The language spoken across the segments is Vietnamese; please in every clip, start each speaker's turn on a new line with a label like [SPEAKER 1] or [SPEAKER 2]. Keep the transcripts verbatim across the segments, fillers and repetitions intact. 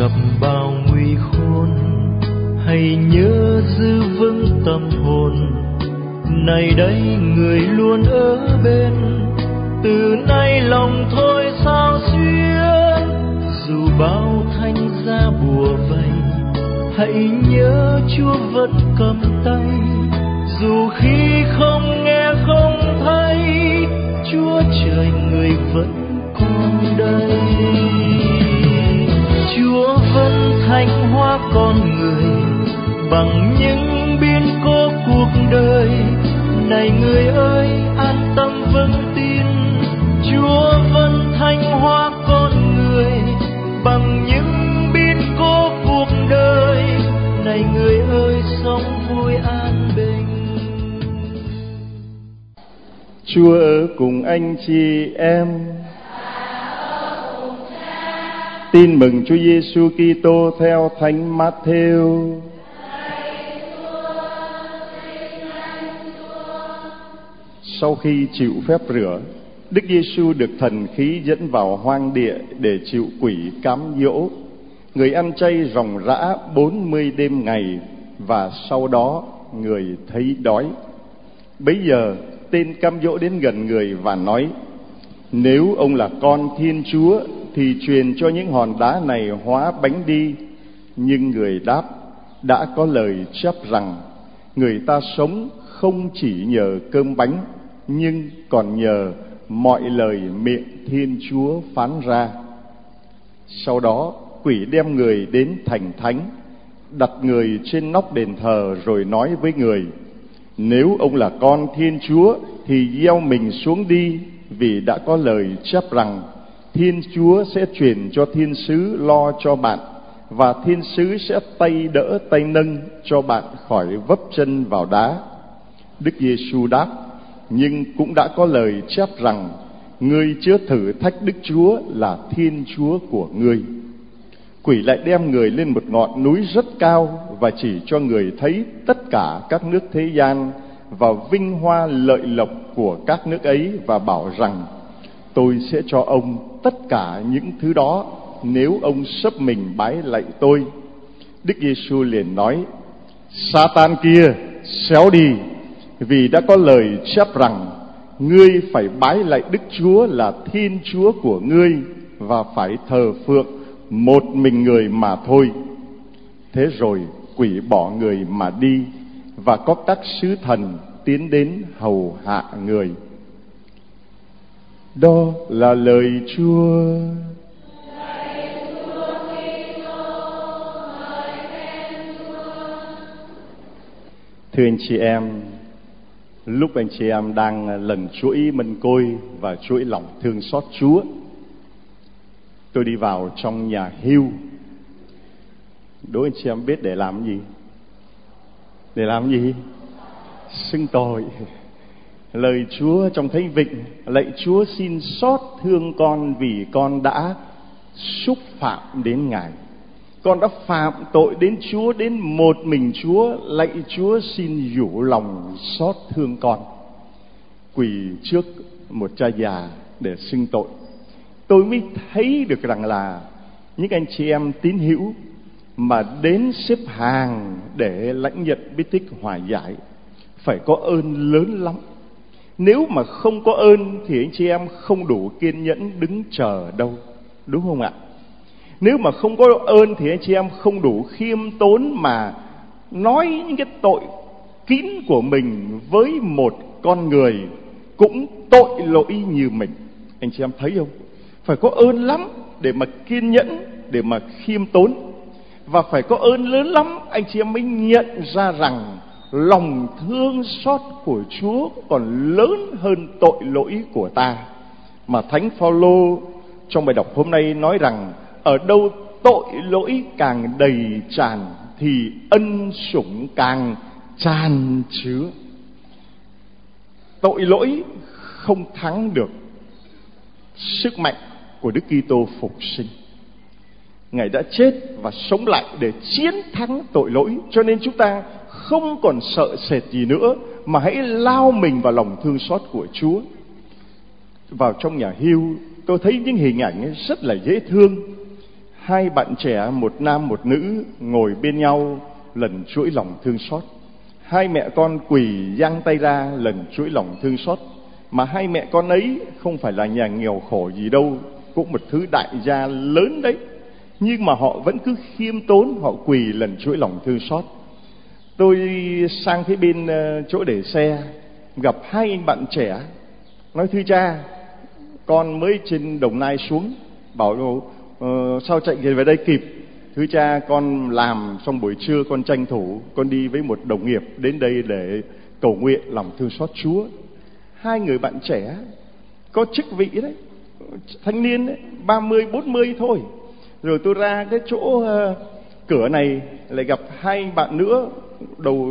[SPEAKER 1] gặp bao nguy khốn, hãy nhớ giữ vững tâm hồn. Này đây người luôn ở bên, từ nay lòng thôi sao xuyên. Dù bao thanh giá bùa vây, hãy nhớ Chúa vẫn cầm tay. Dù khi không nghe không thấy, Chúa trời người vẫn còn đây. Chúa vẫn thanh hóa con người bằng những biến cố cuộc đời. Này người ơi an tâm vững tin, Chúa vẫn thanh hóa con người bằng những biến cố cuộc đời. Này người ơi sống vui an bình.
[SPEAKER 2] Chúa ở cùng anh chị em. Tin mừng Chúa Giêsu Kitô theo Thánh Mát-thêu. Sau khi chịu phép rửa, Đức Giêsu được thần khí dẫn vào hoang địa để chịu quỷ cám dỗ. Người ăn chay ròng rã bốn mươi đêm ngày, và sau đó người thấy đói. Bấy giờ tên cám dỗ đến gần người và nói: nếu ông là con Thiên Chúa thì truyền cho những hòn đá này hóa bánh đi. Nhưng người đáp: đã có lời chép rằng người ta sống không chỉ nhờ cơm bánh, nhưng còn nhờ mọi lời miệng Thiên Chúa phán ra. Sau đó quỷ đem người đến thành thánh, đặt người trên nóc đền thờ rồi nói với người: nếu ông là con Thiên Chúa thì gieo mình xuống đi, vì đã có lời chép rằng Thiên Chúa sẽ truyền cho thiên sứ lo cho bạn, và thiên sứ sẽ tay đỡ tay nâng cho bạn khỏi vấp chân vào đá. Đức Giêsu đáp: nhưng cũng đã có lời chép rằng ngươi chớ thử thách Đức Chúa là Thiên Chúa của ngươi. Quỷ lại đem người lên một ngọn núi rất cao và chỉ cho người thấy tất cả các nước thế gian và vinh hoa lợi lộc của các nước ấy, và bảo rằng: tôi sẽ cho ông tất cả những thứ đó nếu ông xấp mình bái lạy tôi. Đức Giêsu liền nói: Sa-tan kia, xéo đi, vì đã có lời chép rằng ngươi phải bái lạy Đức Chúa là Thiên Chúa của ngươi, và phải thờ phượng một mình người mà thôi. Thế rồi quỷ bỏ người mà đi, và có các sứ thần tiến đến hầu hạ người. Đó là lời Chúa. Thưa anh chị em, lúc anh chị em đang lần chuỗi mân côi và chuỗi lòng thương xót Chúa, tôi đi vào trong nhà hưu. Đố anh chị em biết để làm gì? Để làm gì? Xưng tội. Lời Chúa trong Thánh Vịnh: lạy Chúa xin xót thương con vì con đã xúc phạm đến Ngài. Con đã phạm tội đến Chúa, đến một mình Chúa. Lạy Chúa xin dịu lòng xót thương con. Quỳ trước một cha già để xưng tội. Tôi mới thấy được rằng là những anh chị em tín hữu mà đến xếp hàng để lãnh nhận bí tích hòa giải phải có ơn lớn lắm. Nếu mà không có ơn thì anh chị em không đủ kiên nhẫn đứng chờ đâu, đúng không ạ? Nếu mà không có ơn thì anh chị em không đủ khiêm tốn mà nói những cái tội kín của mình với một con người cũng tội lỗi như mình. Anh chị em thấy không? Phải có ơn lắm để mà kiên nhẫn, để mà khiêm tốn. Và phải có ơn lớn lắm anh chị em mới nhận ra rằng lòng thương xót của Chúa còn lớn hơn tội lỗi của ta. Mà Thánh Phaolô trong bài đọc hôm nay nói rằng ở đâu tội lỗi càng đầy tràn thì ân sủng càng tràn chứa. Tội lỗi không thắng được sức mạnh của Đức Kitô phục sinh. Ngài đã chết và sống lại để chiến thắng tội lỗi. Cho nên chúng ta không còn sợ sệt gì nữa, mà hãy lao mình vào lòng thương xót của Chúa. Vào trong nhà hưu, tôi thấy những hình ảnh ấy rất là dễ thương. Hai bạn trẻ, một nam một nữ, ngồi bên nhau lần chuỗi lòng thương xót. Hai mẹ con quỳ giang tay ra lần chuỗi lòng thương xót. Mà hai mẹ con ấy không phải là nhà nghèo khổ gì đâu, cũng một thứ đại gia lớn đấy, nhưng mà họ vẫn cứ khiêm tốn, họ quỳ lần chuỗi lòng thương xót. Tôi sang phía bên chỗ để xe, gặp hai anh bạn trẻ, nói: thưa cha, con mới trên Đồng Nai xuống. Bảo uh, sao chạy về đây kịp? Thưa cha, con làm xong buổi trưa con tranh thủ, con đi với một đồng nghiệp đến đây để cầu nguyện lòng thương xót Chúa. Hai người bạn trẻ có chức vị đấy, thanh niên đấy, ba mươi bốn mươi thôi. Rồi tôi ra cái chỗ uh, cửa này lại gặp hai bạn nữa, đầu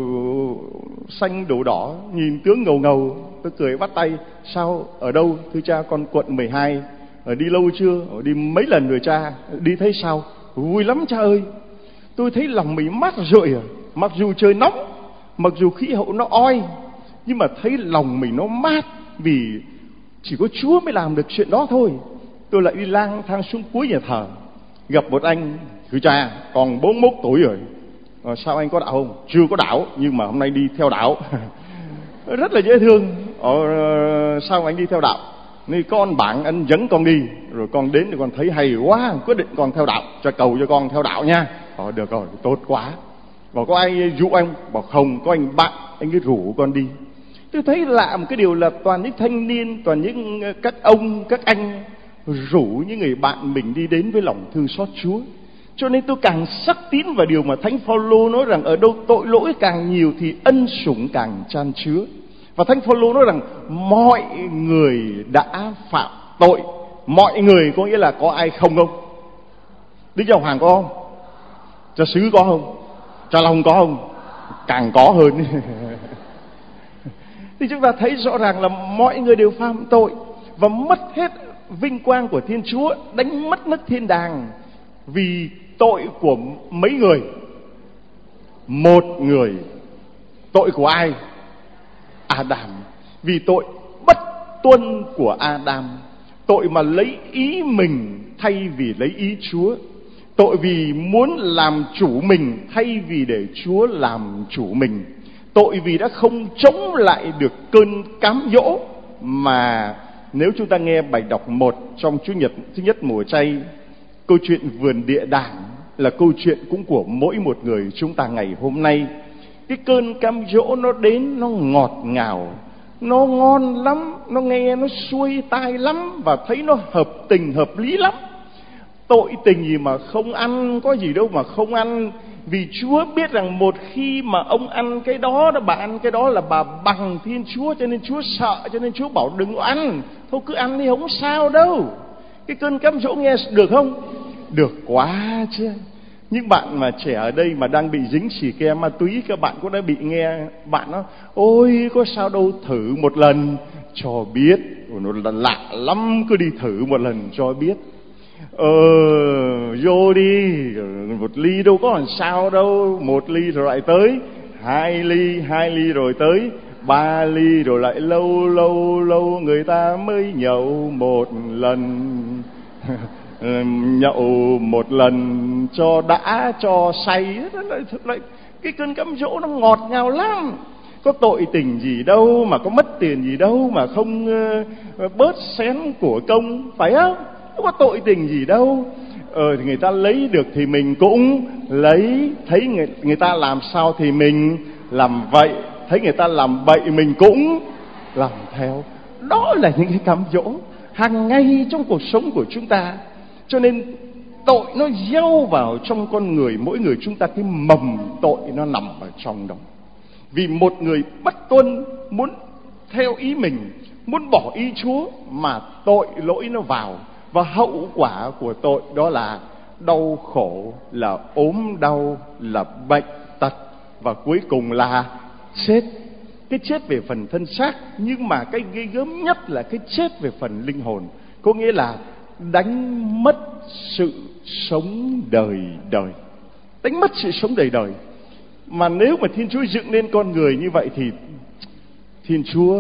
[SPEAKER 2] xanh đầu đỏ, nhìn tướng ngầu ngầu. Tôi cười bắt tay: sao, ở đâu? Thưa cha, con quận mười hai. Ở đi lâu chưa? Ở đi mấy lần rồi cha. Đi thấy sao? Vui lắm cha ơi. Tôi thấy lòng mình mát rượi à. Mặc dù trời nóng, mặc dù khí hậu nó oi, nhưng mà thấy lòng mình nó mát, vì chỉ có Chúa mới làm được chuyện đó thôi. Tôi lại đi lang thang xuống cuối nhà thờ, gặp một anh: thưa cha, còn bốn mươi mốt tuổi rồi. À, sao anh có đạo không? Chưa có đạo, nhưng mà hôm nay đi theo đạo. Rất là dễ thương. Ờ, sao anh đi theo đạo? Nên con bạn anh dẫn con đi, rồi con đến thì con thấy hay quá, quyết định con theo đạo, cho cầu cho con theo đạo nha. Ờ, được rồi, tốt quá. Và có ai dụ anh? Bảo không, có anh bạn, anh cứ rủ con đi. Tôi thấy lạ một cái điều là toàn những thanh niên, toàn những các ông, các anh rủ những người bạn mình đi đến với lòng thương xót Chúa. Cho nên tôi càng sắc tín vào điều mà Thánh Phaolô nói rằng ở đâu tội lỗi càng nhiều thì ân sủng càng chan chứa. Và Thánh Phaolô nói rằng mọi người đã phạm tội. Mọi người có nghĩa là có ai không không? Đức Giáo Hoàng có không? Cha xứ có không? Cha Long có không? Càng có hơn. Thì chúng ta thấy rõ ràng là mọi người đều phạm tội và mất hết vinh quang của Thiên Chúa, đánh mất nước thiên đàng vì tội của mấy người? Một người. Tội của ai? Adam. Vì tội bất tuân của Adam, tội mà lấy ý mình thay vì lấy ý Chúa, tội vì muốn làm chủ mình thay vì để Chúa làm chủ mình, tội vì đã không chống lại được cơn cám dỗ. Mà nếu chúng ta nghe bài đọc một trong Chủ nhật thứ nhất mùa chay, câu chuyện vườn địa đàng là câu chuyện cũng của mỗi một người chúng ta ngày hôm nay. Cái cơn cám dỗ nó đến, nó ngọt ngào, nó ngon lắm, nó nghe nó xuôi tai lắm, và thấy nó hợp tình hợp lý lắm. Tội tình gì mà không ăn, có gì đâu mà không ăn. Vì Chúa biết rằng một khi mà ông ăn cái đó, bà ăn cái đó là bà bằng Thiên Chúa, cho nên Chúa sợ, cho nên Chúa bảo đừng ăn. Thôi cứ ăn đi, không sao đâu. Cái cơn cám dỗ nghe được không? Được quá chứ. Những bạn mà trẻ ở đây mà đang bị dính xì ke ma túy, các bạn cũng đã bị nghe bạn nói: ôi có sao đâu, thử một lần cho biết. Nó lạ lắm, cứ đi thử một lần cho biết. Ờ, vô đi, một ly đâu có làm sao đâu. Một ly rồi lại tới, hai ly, hai ly rồi tới, ba ly rồi lại lâu lâu lâu người ta mới nhậu một lần. Nhậu một lần cho đã, cho say. Cái cơn cám dỗ nó ngọt ngào lắm. Có tội tình gì đâu, mà có mất tiền gì đâu mà không uh, bớt xén của công, phải không? Không có tội tình gì đâu. Ờ thì người ta lấy được thì mình cũng lấy, thấy người, người ta làm sao thì mình làm vậy, thấy người ta làm bậy mình cũng làm theo. Đó là những cái cám dỗ hàng ngày trong cuộc sống của chúng ta. Cho nên tội nó gieo vào trong con người mỗi người chúng ta, cái mầm tội nó nằm ở trong đó. Vì một người bất tuân, muốn theo ý mình, muốn bỏ ý Chúa, mà tội lỗi nó vào. Và hậu quả của tội đó là đau khổ, là ốm đau, là bệnh tật, và cuối cùng là chết. Cái chết về phần thân xác, nhưng mà cái ghê gớm nhất là cái chết về phần linh hồn. Có nghĩa là đánh mất sự sống đời đời. Đánh mất sự sống đời đời. Mà nếu mà Thiên Chúa dựng nên con người như vậy thì Thiên Chúa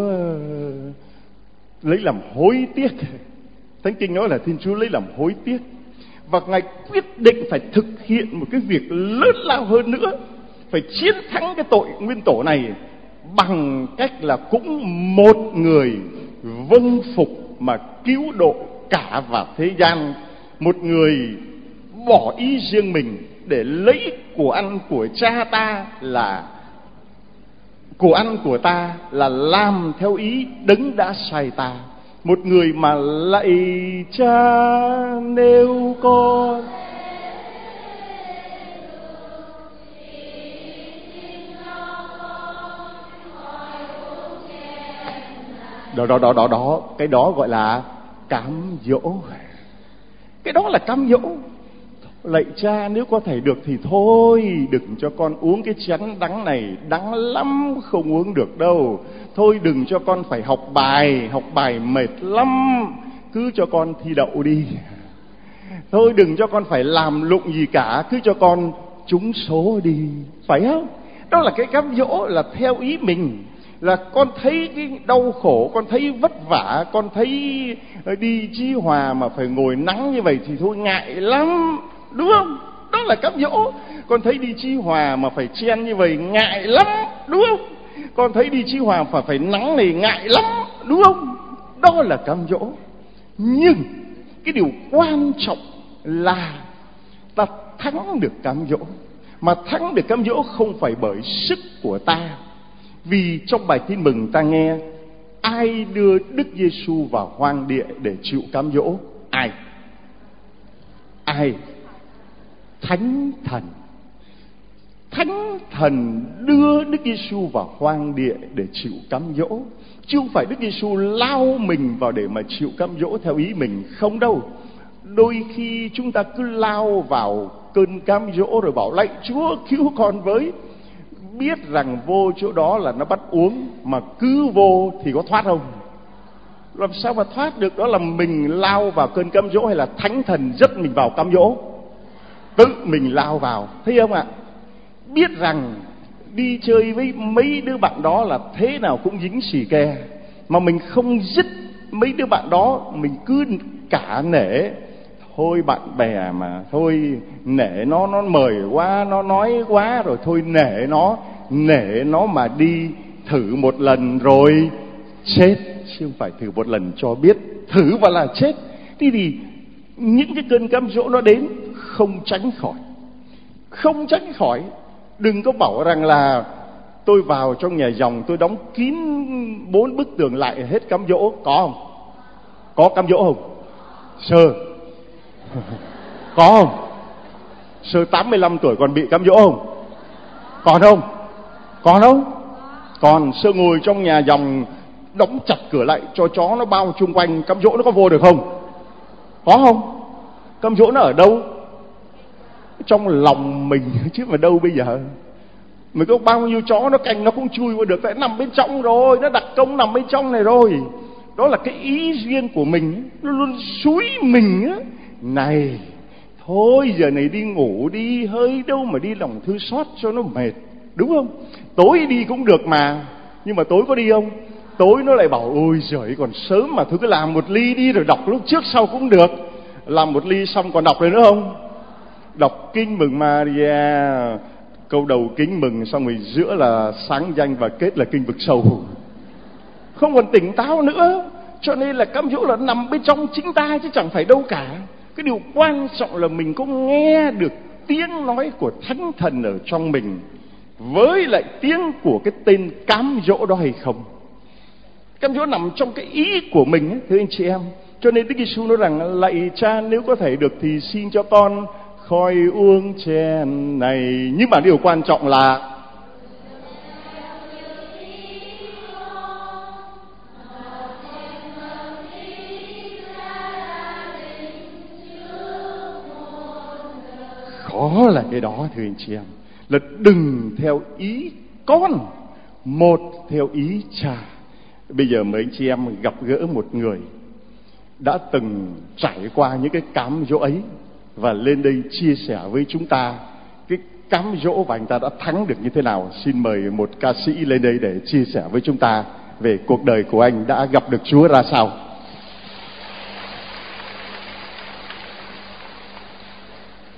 [SPEAKER 2] lấy làm hối tiếc. Thánh Kinh nói là Thiên Chúa lấy làm hối tiếc. Và Ngài quyết định phải thực hiện một cái việc lớn lao hơn nữa, phải chiến thắng cái tội nguyên tổ này bằng cách là cũng một người vâng phục mà cứu độ cả vào thế gian. Một người bỏ ý riêng mình để lấy của ăn của cha ta là của ăn của ta là làm theo ý đấng đã sai ta. Một người mà lạy cha nếu con đó đó đó đó đó cái đó gọi là cám dỗ. Cái đó là cám dỗ. Lạy cha nếu có thể được thì thôi, đừng cho con uống cái chén đắng này, đắng lắm không uống được đâu. Thôi đừng cho con phải học bài, học bài mệt lắm, cứ cho con thi đậu đi. Thôi đừng cho con phải làm lụng gì cả, cứ cho con trúng số đi, phải không? Đó là cái cám dỗ là theo ý mình. Là con thấy cái đau khổ, con thấy vất vả, con thấy đi Chí Hòa mà phải ngồi nắng như vậy thì thôi ngại lắm, đúng không? Đó là cám dỗ. Con thấy đi Chí Hòa mà phải chen như vậy ngại lắm, đúng không? Con thấy đi Chí Hòa phải phải nắng này ngại lắm, đúng không? Đó là cám dỗ. Nhưng cái điều quan trọng là ta thắng được cám dỗ. Mà thắng được cám dỗ không phải bởi sức của ta. Vì trong bài tin mừng ta nghe ai đưa Đức Giêsu vào hoang địa để chịu cám dỗ? Ai? Ai? Thánh Thần. Thánh Thần đưa Đức Giêsu vào hoang địa để chịu cám dỗ, chứ không phải Đức Giêsu lao mình vào để mà chịu cám dỗ theo ý mình, không đâu. Đôi khi chúng ta cứ lao vào cơn cám dỗ rồi bảo lạy Chúa cứu con với, biết rằng vô chỗ đó là nó bắt uống, mà cứ vô thì có thoát không? Làm sao mà thoát được? Đó là mình lao vào cơn cám dỗ hay là Thánh Thần dắt mình vào cám dỗ? Tự mình lao vào, thấy không ạ? Biết rằng đi chơi với mấy đứa bạn đó là thế nào cũng dính xì ke, mà mình không dứt mấy đứa bạn đó, mình cứ cả nể. Thôi bạn bè mà, thôi nể nó, nó mời quá, nó nói quá rồi, thôi nể nó, nể nó mà đi thử một lần rồi chết, chứ không phải thử một lần cho biết, thử và là chết. Thế thì những cái cơn cám dỗ nó đến không tránh khỏi, không tránh khỏi. Đừng có bảo rằng là tôi vào trong nhà dòng tôi đóng kín bốn bức tường lại hết cám dỗ. Có không? Có cám dỗ không? Sơ có không? Sơ tám mươi lăm tuổi còn bị cám dỗ không? Còn không? Còn không? Còn Sơ ngồi trong nhà dòng đóng chặt cửa lại cho chó nó bao chung quanh, cám dỗ nó có vô được không? Có không? Cám dỗ nó ở đâu? Trong lòng mình chứ mà đâu bây giờ. Mình có bao nhiêu chó nó canh nó cũng chui vào được, tại nằm bên trong rồi, nó đặc công nằm bên trong này rồi. Đó là cái ý riêng của mình, nó luôn xúi mình á. Này, thôi giờ này đi ngủ đi, hơi đâu mà đi lòng thư xót cho nó mệt, đúng không? Tối đi cũng được mà, nhưng mà tối có đi không? Tối nó lại bảo ôi giời còn sớm mà, thôi cứ làm một ly đi rồi đọc lúc trước sau cũng được. Làm một ly xong còn đọc rồi nữa không? Đọc kinh mừng Maria, câu đầu kính mừng, xong rồi giữa là sáng danh và kết là kinh vực sầu. Không còn tỉnh táo nữa. Cho nên là cám dỗ là nằm bên trong chính ta chứ chẳng phải đâu cả. Cái điều quan trọng là mình có nghe được tiếng nói của Thánh Thần ở trong mình với lại tiếng của cái tên cám dỗ đó hay không. Cám dỗ nằm trong cái ý của mình ấy, thưa anh chị em. Cho nên Đức Giêsu nói rằng lạy Cha nếu có thể được thì xin cho con khỏi uống chén này. Nhưng mà điều quan trọng là khó là cái đó thưa anh chị em. Là đừng theo ý con, một theo ý Cha. Bây giờ mấy anh chị em gặp gỡ một người đã từng trải qua những cái cám dỗ ấy và lên đây chia sẻ với chúng ta cái cám dỗ và anh ta đã thắng được như thế nào. Xin mời một ca sĩ lên đây để chia sẻ với chúng ta về cuộc đời của anh đã gặp được Chúa ra sao.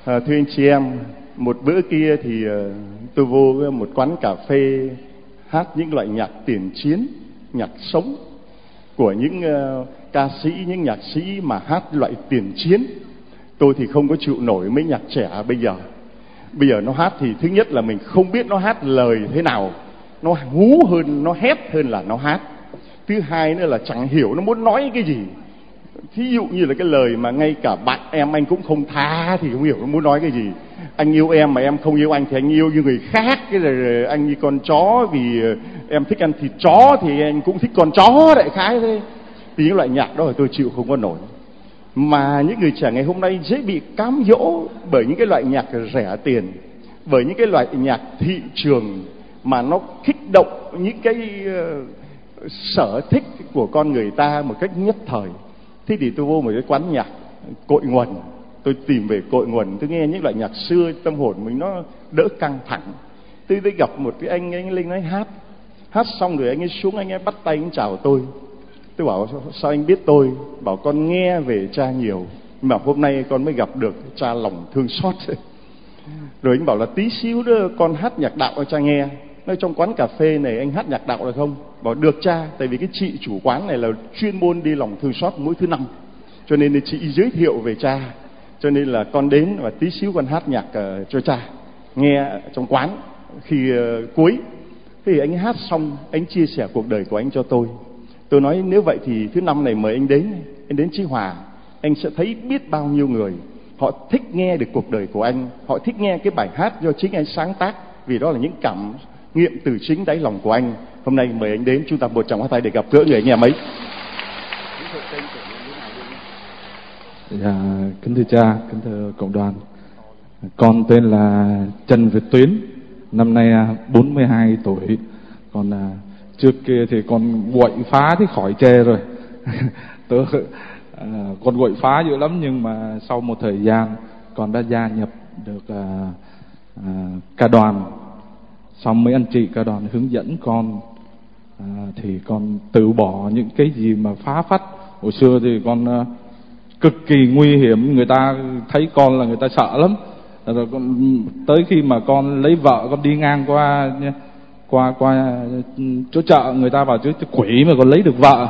[SPEAKER 2] À, thưa anh chị em, một bữa kia thì uh, tôi vô một quán cà phê hát những loại nhạc tiền chiến, nhạc sống của những uh, ca sĩ, những nhạc sĩ mà hát loại tiền chiến. Tôi thì không có chịu nổi mấy nhạc trẻ bây giờ. Bây giờ nó hát thì thứ nhất là mình không biết nó hát lời thế nào, nó hú hơn, nó hét hơn là nó hát. Thứ hai nữa là chẳng hiểu nó muốn nói cái gì. Thí dụ như là cái lời mà ngay cả bạn em anh cũng không tha thì không hiểu nó muốn nói cái gì. Anh yêu em mà em không yêu anh thì anh yêu như người khác. Cái là anh như con chó vì em thích ăn thịt chó thì anh cũng thích con chó đại khái thế. Thì những loại nhạc đó là tôi chịu không có nổi. Mà những người trẻ ngày hôm nay dễ bị cám dỗ bởi những cái loại nhạc rẻ tiền, bởi những cái loại nhạc thị trường mà nó kích động những cái uh, sở thích của con người ta một cách nhất thời. Thế thì tôi vô một cái quán nhạc cội nguồn, tôi tìm về cội nguồn, tôi nghe những loại nhạc xưa, tâm hồn mình nó đỡ căng thẳng. Tôi tôi gặp một cái anh, anh Linh nói hát, hát xong rồi anh ấy xuống, anh ấy bắt tay anh chào tôi. Tôi bảo sao anh biết tôi? Bảo con nghe về cha nhiều, mà hôm nay con mới gặp được cha lòng thương xót. Rồi anh bảo là tí xíu nữa con hát nhạc đạo cho cha nghe. Nói trong quán cà phê này anh hát nhạc đạo được không? Bảo được cha, tại vì cái chị chủ quán này là chuyên môn đi lòng thương xót mỗi thứ năm, cho nên chị giới thiệu về cha, cho nên là con đến và tí xíu con hát nhạc uh, cho cha nghe trong quán khi uh, cuối. Thế thì anh hát xong, anh chia sẻ cuộc đời của anh cho tôi. Tôi nói nếu vậy thì thứ năm này mời anh đến, anh đến Chí Hòa, anh sẽ thấy biết bao nhiêu người họ thích nghe được cuộc đời của anh, họ thích nghe cái bài hát do chính anh sáng tác, vì đó là những cảm nghiệm từ chính đáy lòng của anh. Hôm nay mời anh đến, chúng ta một tràng hoa tay để gặp gỡ người anh em ấy.
[SPEAKER 3] Dạ, kính thưa cha, kính thưa cộng đoàn, con tên là Trần Việt Tuyến, năm nay bốn mươi hai tuổi. Còn trước kia thì con quậy phá thì khỏi chê rồi. Tôi, à, con quậy phá dữ lắm, nhưng mà sau một thời gian con đã gia nhập được à, à, ca đoàn. Xong mấy anh chị ca đoàn hướng dẫn con, à, thì con từ bỏ những cái gì mà phá phách. Hồi xưa thì con à, cực kỳ nguy hiểm, người ta thấy con là người ta sợ lắm. Rồi con, tới khi mà con lấy vợ, con đi ngang qua qua qua chỗ chợ, người ta bảo chứ quỷ mà còn lấy được vợ.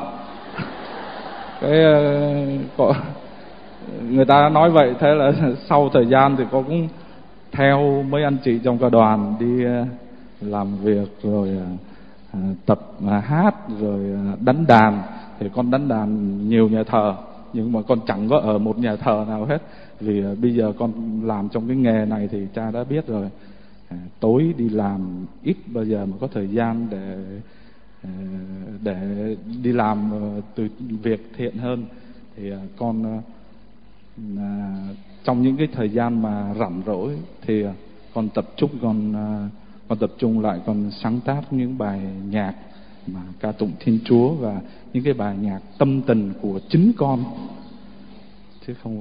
[SPEAKER 3] Cái uh, người ta nói vậy. Thế là sau thời gian thì con cũng theo mấy anh chị trong ca đoàn đi uh, làm việc, rồi uh, tập uh, hát, rồi uh, đánh đàn. Thì con đánh đàn nhiều nhà thờ, nhưng mà con chẳng có ở một nhà thờ nào hết. Vì uh, bây giờ con làm trong cái nghề này thì cha đã biết rồi, à, tối đi làm ít bao giờ mà có thời gian để uh, để đi làm uh, từ việc thiện hơn. Thì uh, con uh, uh, trong những cái thời gian mà rảnh rỗi thì uh, con tập trung con uh, con tập trung lại, con sáng tác những bài nhạc mà ca tụng Thiên Chúa và những cái bài nhạc tâm tình của chính con, chứ không.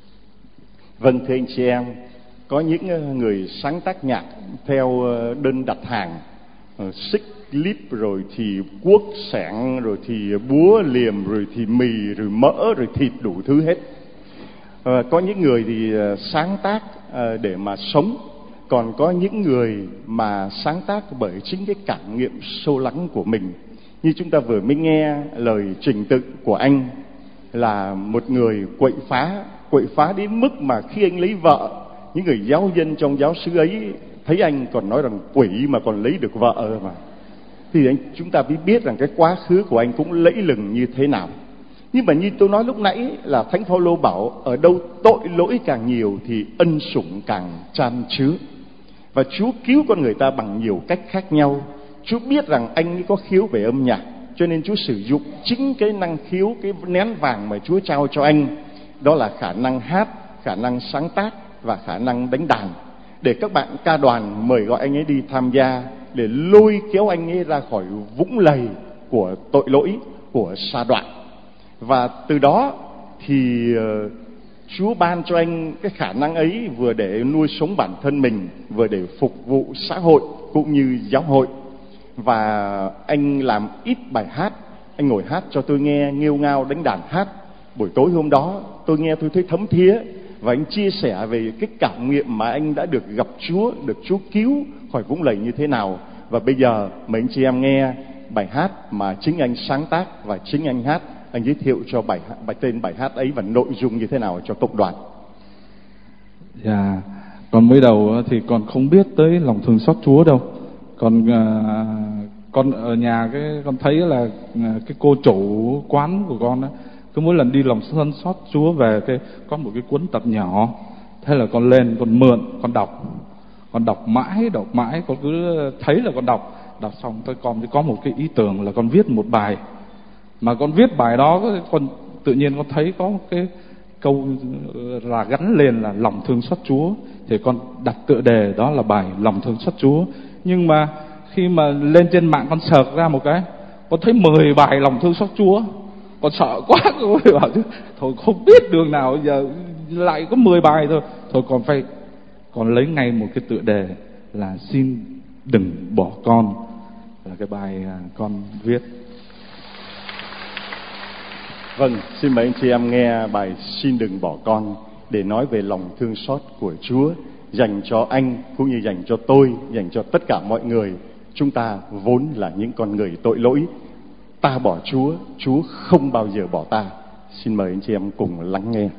[SPEAKER 2] Vâng, thưa anh chị em, có những người sáng tác nhạc theo đơn đặt hàng, xích clip, rồi thì cuốc sẻng, rồi thì búa liềm, rồi thì mì, rồi mỡ, rồi thịt, đủ thứ hết. À, có những người thì sáng tác để mà sống, còn có những người mà sáng tác bởi chính cái cảm nghiệm sâu lắng của mình. Như chúng ta vừa mới nghe lời trình tự của anh, là một người quậy phá, quậy phá đến mức mà khi anh lấy vợ, những người giáo dân trong giáo xứ ấy thấy anh còn nói rằng quỷ mà còn lấy được vợ mà. Thì anh, chúng ta mới biết rằng cái quá khứ của anh cũng lẫy lừng như thế nào. Nhưng mà như tôi nói lúc nãy là Thánh Phaolô bảo ở đâu tội lỗi càng nhiều thì ân sủng càng chan chứa. Và Chúa cứu con người ta bằng nhiều cách khác nhau. Chúa biết rằng anh ấy có khiếu về âm nhạc, cho nên Chúa sử dụng chính cái năng khiếu, cái nén vàng mà Chúa trao cho anh, đó là khả năng hát, khả năng sáng tác và khả năng đánh đàn, để các bạn ca đoàn mời gọi anh ấy đi tham gia, để lôi kéo anh ấy ra khỏi vũng lầy của tội lỗi, của sa đoạn. Và từ đó thì uh, Chúa ban cho anh cái khả năng ấy, vừa để nuôi sống bản thân mình, vừa để phục vụ xã hội cũng như giáo hội. Và anh làm ít bài hát, anh ngồi hát cho tôi nghe, nghêu ngao đánh đàn hát. Buổi tối hôm đó tôi nghe tôi thấy thấm thía, và anh chia sẻ về cái cảm nghiệm mà anh đã được gặp Chúa, được Chúa cứu khỏi vũng lầy như thế nào. Và bây giờ mấy anh chị em nghe bài hát mà chính anh sáng tác và chính anh hát. Anh giới thiệu cho bài, bài tên bài hát ấy và nội dung như thế nào cho cộng đoàn.
[SPEAKER 3] Dạ, yeah. Còn mới đầu thì còn không biết tới lòng thương xót Chúa đâu. Còn uh, con ở nhà cái con thấy là uh, cái cô chủ quán của con đó, cứ mỗi lần đi lòng thương xót Chúa về cái có một cái cuốn tập nhỏ, thế là con lên con mượn con đọc, con đọc mãi đọc mãi, con cứ thấy là con đọc đọc xong tôi con có một cái ý tưởng là con viết một bài. Mà con viết bài đó con tự nhiên con thấy có một cái câu là gắn liền là lòng thương xót Chúa, thì con đặt tựa đề đó là bài lòng thương xót Chúa. Nhưng mà khi mà lên trên mạng con search ra một cái, con thấy mười bài lòng thương xót Chúa, con sợ quá, con bảo chứ thôi không biết đường nào, giờ lại có mười bài thôi, thôi còn phải còn lấy ngay một cái tựa đề là xin đừng bỏ con, là cái bài con viết.
[SPEAKER 2] Vâng, xin mời anh chị em nghe bài Xin Đừng Bỏ Con để nói về lòng thương xót của Chúa dành cho anh cũng như dành cho tôi, dành cho tất cả mọi người. Chúng ta vốn là những con người tội lỗi. Ta bỏ Chúa, Chúa không bao giờ bỏ ta. Xin mời anh chị em cùng lắng nghe.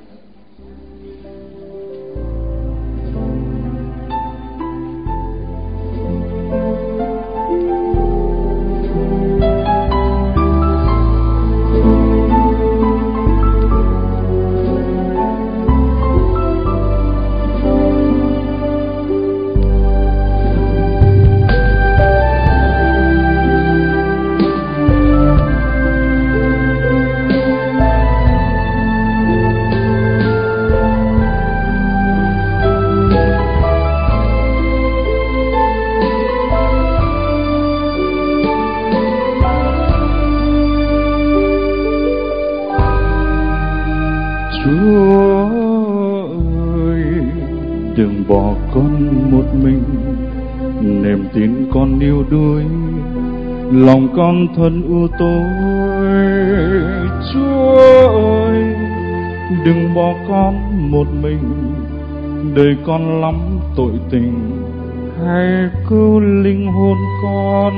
[SPEAKER 3] Con yêu đuối, lòng con thân u tối. Chúa ơi, đừng bỏ con một mình, đời con lắm tội tình, hãy cứu linh hồn con.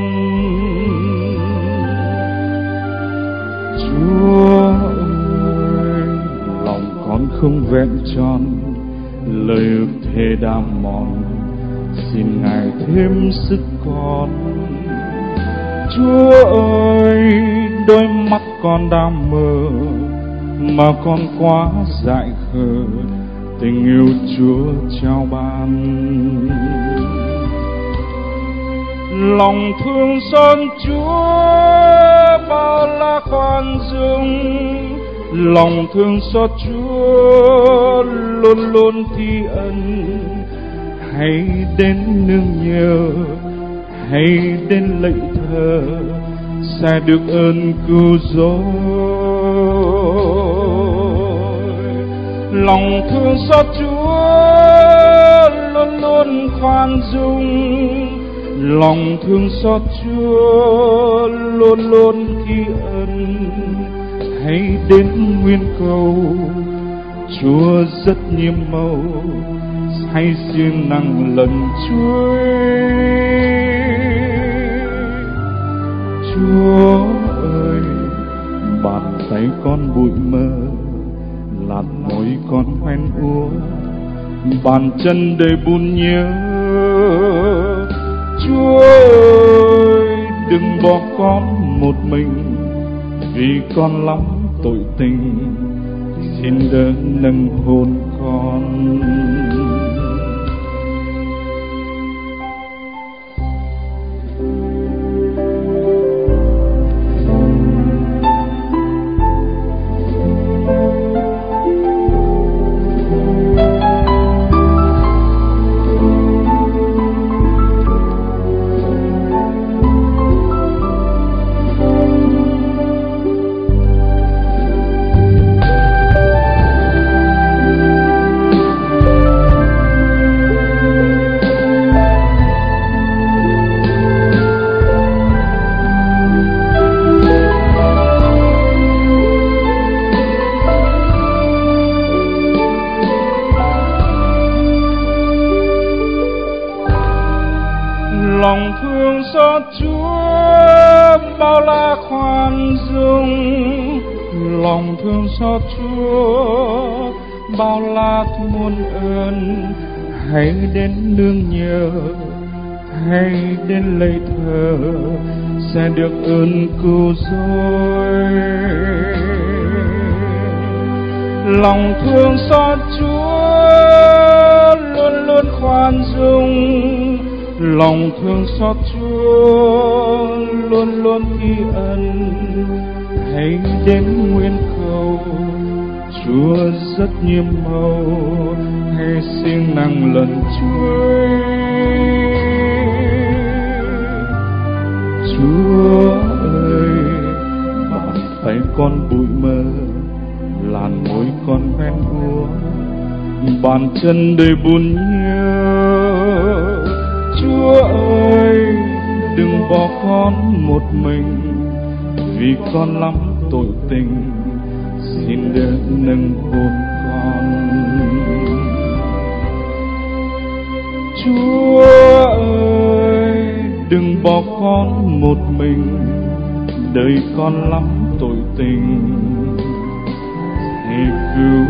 [SPEAKER 3] Chúa ơi, lòng con không vẹn tròn, lời ước thề đã mòn, xin Ngài thêm sức con. Chúa ơi, đôi mắt con đang mờ, mà con quá dại khờ, tình yêu Chúa trao ban. Lòng thương xót Chúa bao la khoan dung, lòng thương xót Chúa luôn luôn thi ân. Hãy đến nương nhờ, hãy đến lạy thờ, sẽ được ơn cứu rỗi. Lòng thương xót Chúa luôn luôn khoan dung, lòng thương xót Chúa luôn luôn thi ân. Hãy đến nguyên cầu, Chúa rất nhiệm màu, hãy siêng năng lần chuối. Chúa ơi, bàn tay con bụi mơ, làn môi con hoen úa, bàn chân đầy buồn nhớ. Chúa ơi, đừng bỏ con một mình, vì con lắm tội tình, xin đỡ nâng hồn con. xót Chúa bao la khoan dung, lòng thương xót Chúa bao la muôn ơn. Hãy đến nương nhờ, hãy đến lạy thờ, sẽ được ơn cứu rỗi. Lòng thương xót Chúa luôn luôn khoan dung, lòng thương xót Chúa luôn luôn ghi ân. Hãy đến nguyện cầu, Chúa rất nhiệm màu, hãy siêng năng lần chuối. Chúa ơi, bàn tay con bụi mờ, làn môi con quen úa, bàn chân đầy buồn nhớ. Chúa ơi, đừng bỏ con một mình, vì con lắm tội tình, xin đỡ nâng hồn con. Chúa ơi, đừng bỏ con một mình, đời con lắm tội tình, hãy cứu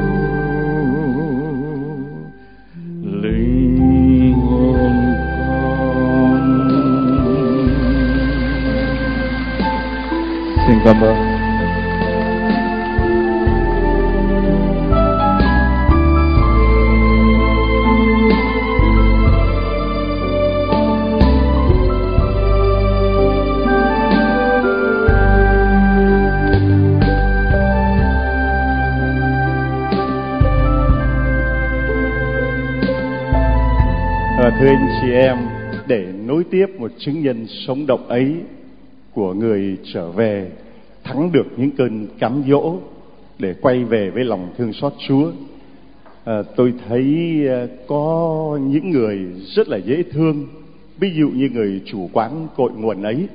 [SPEAKER 3] linh hồn con. Xin cảm ơn.
[SPEAKER 2] Thưa anh chị em, để nối tiếp một chứng nhân sống động ấy của người trở về thắng được những cơn cám dỗ để quay về với lòng thương xót Chúa, à, tôi thấy có những người rất là dễ thương. Ví dụ như người chủ quán cội nguồn ấy,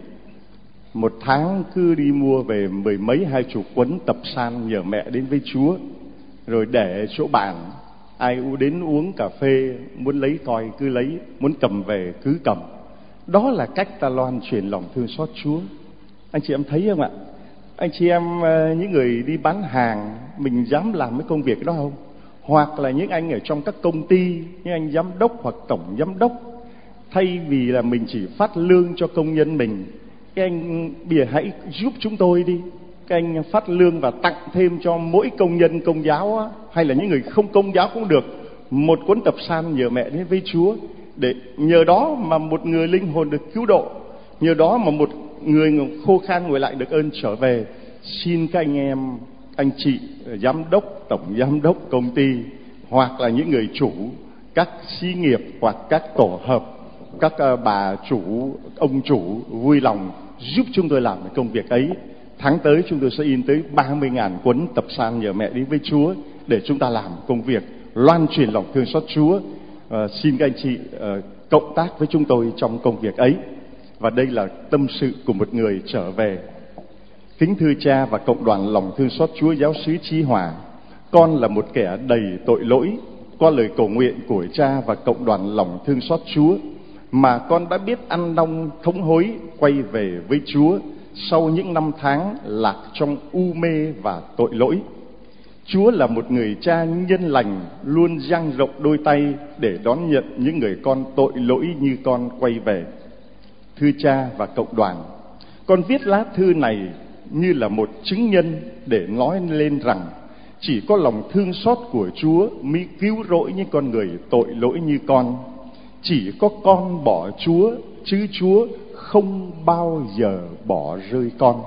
[SPEAKER 2] một tháng cứ đi mua về mười mấy hai chục cuốn tập san nhờ mẹ đến với Chúa, rồi để chỗ bàn, ai đến uống cà phê, muốn lấy coi cứ lấy, muốn cầm về cứ cầm. Đó là cách ta loan truyền lòng thương xót Chúa. Anh chị em thấy không ạ? Anh chị em, những người đi bán hàng, mình dám làm cái công việc đó không? Hoặc là những anh ở trong các công ty, những anh giám đốc hoặc tổng giám đốc, thay vì là mình chỉ phát lương cho công nhân mình, các anh bây giờ hãy giúp chúng tôi đi. Các anh phát lương và tặng thêm cho mỗi công nhân công giáo á, hay là những người không công giáo cũng được, một cuốn tập san nhờ mẹ đến với Chúa, để nhờ đó mà một người linh hồn được cứu độ, nhờ đó mà một người khô khan ngồi lại được ơn trở về. Xin các anh em, anh chị giám đốc, tổng giám đốc công ty, hoặc là những người chủ các xí nghiệp hoặc các tổ hợp, các bà chủ, ông chủ vui lòng giúp chúng tôi làm cái công việc ấy. Tháng tới chúng tôi sẽ in tới ba mươi ngàn cuốn tập san nhờ mẹ đến với Chúa, để chúng ta làm công việc loan truyền lòng thương xót Chúa. À, xin các anh chị uh, cộng tác với chúng tôi trong công việc ấy. Và đây là tâm sự của một người trở về. Kính thưa cha và cộng đoàn lòng thương xót Chúa giáo xứ Chí Hòa, con là một kẻ đầy tội lỗi. Qua lời cầu nguyện của cha và cộng đoàn lòng thương xót Chúa mà con đã biết ăn năn thống hối, quay về với Chúa sau những năm tháng lạc trong u mê và tội lỗi. Chúa là một người cha nhân lành, luôn dang rộng đôi tay để đón nhận những người con tội lỗi như con quay về. Thưa cha và cộng đoàn, con viết lá thư này như là một chứng nhân để nói lên rằng chỉ có lòng thương xót của Chúa mới cứu rỗi những con người tội lỗi như con. Chỉ có con bỏ Chúa, chứ Chúa không bao giờ bỏ rơi con.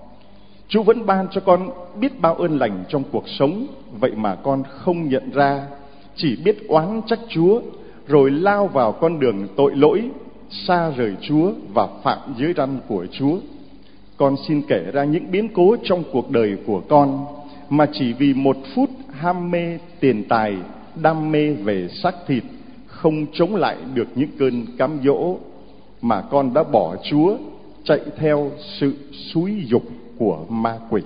[SPEAKER 2] Chúa vẫn ban cho con biết bao ơn lành trong cuộc sống, vậy mà con không nhận ra, chỉ biết oán trách Chúa, rồi lao vào con đường tội lỗi, xa rời Chúa và phạm giới răn của Chúa. Con xin kể ra những biến cố trong cuộc đời của con mà chỉ vì một phút ham mê tiền tài, đam mê về xác thịt, không chống lại được những cơn cám dỗ mà con đã bỏ Chúa, chạy theo sự xúi dục của ma quỷ.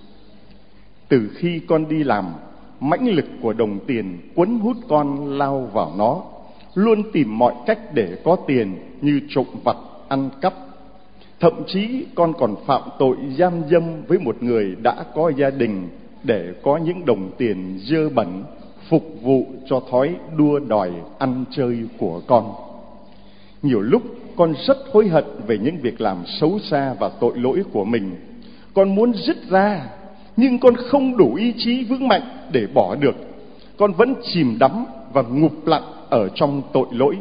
[SPEAKER 2] Từ khi con đi làm, mãnh lực của đồng tiền cuốn hút con lao vào nó, luôn tìm mọi cách để có tiền, như trộm vặt, ăn cắp, Thậm chí con còn phạm tội gian dâm với một người đã có gia đình để có những đồng tiền dơ bẩn phục vụ cho thói đua đòi ăn chơi của con. Nhiều lúc con rất hối hận về những việc làm xấu xa và tội lỗi của mình. Con muốn dứt ra, nhưng con không đủ ý chí vững mạnh để bỏ được. Con vẫn chìm đắm và ngụp lặn ở trong tội lỗi.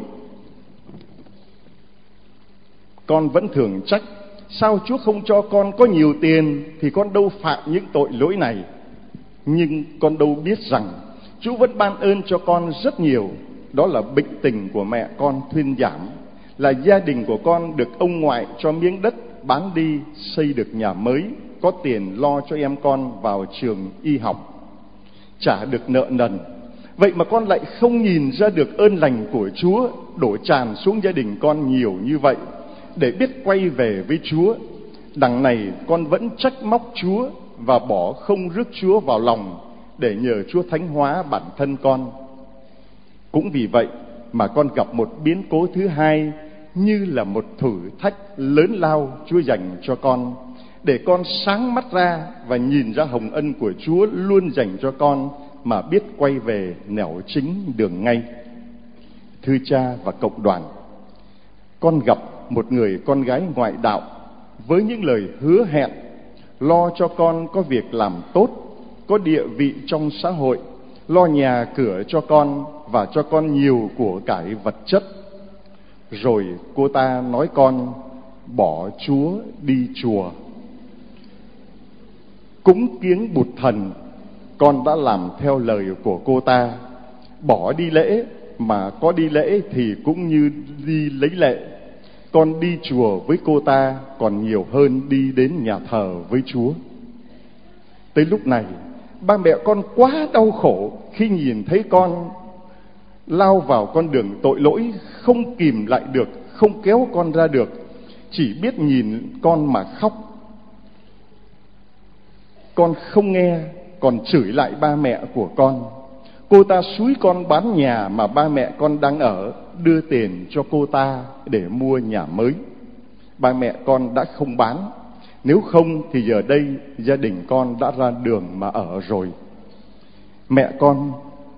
[SPEAKER 2] Con vẫn thường trách, sao Chúa không cho con có nhiều tiền thì con đâu phạm những tội lỗi này. Nhưng con đâu biết rằng Chúa vẫn ban ơn cho con rất nhiều. Đó là bệnh tình của mẹ con thuyên giảm, là gia đình của con được ông ngoại cho miếng đất bán đi xây được nhà mới, có tiền lo cho em con vào trường y học, trả được nợ nần. Vậy mà con lại không nhìn ra được ơn lành của Chúa đổ tràn xuống gia đình con nhiều như vậy, để biết quay về với Chúa. Đằng này con vẫn trách móc Chúa và bỏ không rước Chúa vào lòng để nhờ Chúa thánh hóa bản thân con. Cũng vì vậy mà con gặp một biến cố thứ hai như là một thử thách lớn lao Chúa dành cho con, để con sáng mắt ra và nhìn ra hồng ân của Chúa luôn dành cho con, mà biết quay về nẻo chính đường ngay. Thưa cha và cộng đoàn, con gặp một người con gái ngoại đạo với những lời hứa hẹn lo cho con có việc làm tốt, có địa vị trong xã hội, lo nhà cửa cho con và cho con nhiều của cải vật chất. Rồi cô ta nói con bỏ Chúa đi chùa. Cúng kiếng Bụt thần, con đã làm theo lời của cô ta. Bỏ đi lễ, mà có đi lễ thì cũng như đi lấy lệ. Con đi chùa với cô ta còn nhiều hơn đi đến nhà thờ với Chúa. Tới lúc này, ba mẹ con quá đau khổ khi nhìn thấy con lao vào con đường tội lỗi, không kìm lại được, không kéo con ra được, chỉ biết nhìn con mà khóc. Con không nghe, còn chửi lại ba mẹ của con. Cô ta xúi con bán nhà mà ba mẹ con đang ở, đưa tiền cho cô ta để mua nhà mới. Ba mẹ con đã không bán, nếu không thì giờ đây gia đình con đã ra đường mà ở rồi. Mẹ con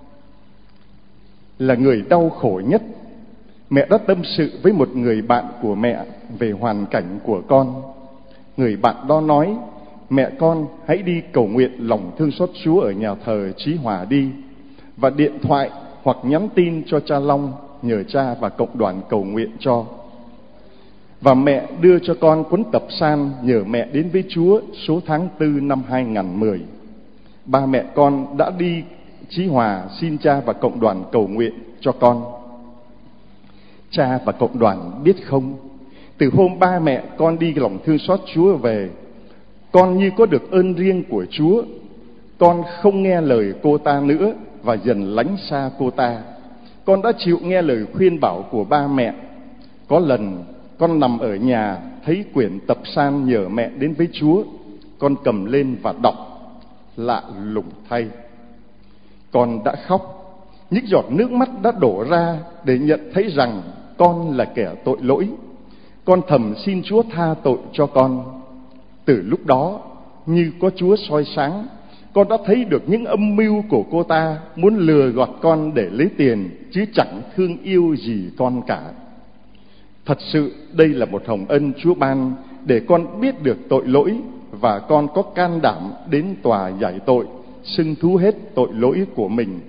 [SPEAKER 2] là người đau khổ nhất. Mẹ đã tâm sự với một người bạn của mẹ về hoàn cảnh của con. Người bạn đó nói, mẹ con hãy đi cầu nguyện lòng thương xót Chúa ở nhà thờ Chí Hòa đi, và điện thoại hoặc nhắn tin cho cha Long nhờ cha và cộng đoàn cầu nguyện cho. Và mẹ đưa cho con cuốn tập san nhờ mẹ đến với Chúa số tháng tư năm hai nghìn không trăm mười. Ba mẹ con đã đi Chí Hòa xin cha và cộng đoàn cầu nguyện cho con. Cha và cộng đoàn biết không, từ hôm ba mẹ con đi lòng thương xót Chúa về, con như có được ơn riêng của Chúa. Con không nghe lời cô ta nữa và dần lánh xa cô ta. Con đã chịu nghe lời khuyên bảo của ba mẹ. Có lần con nằm ở nhà thấy quyển tập san nhờ mẹ đến với Chúa, con cầm lên và đọc. Lạ lùng thay, con đã khóc. Những giọt nước mắt đã đổ ra để nhận thấy rằng con là kẻ tội lỗi. Con thầm xin Chúa tha tội cho con. Từ lúc đó, như có Chúa soi sáng, con đã thấy được những âm mưu của cô ta muốn lừa gạt con để lấy tiền, chứ chẳng thương yêu gì con cả. Thật sự đây là một hồng ân Chúa ban để con biết được tội lỗi, và con có can đảm đến tòa giải tội, xưng thú hết tội lỗi của mình.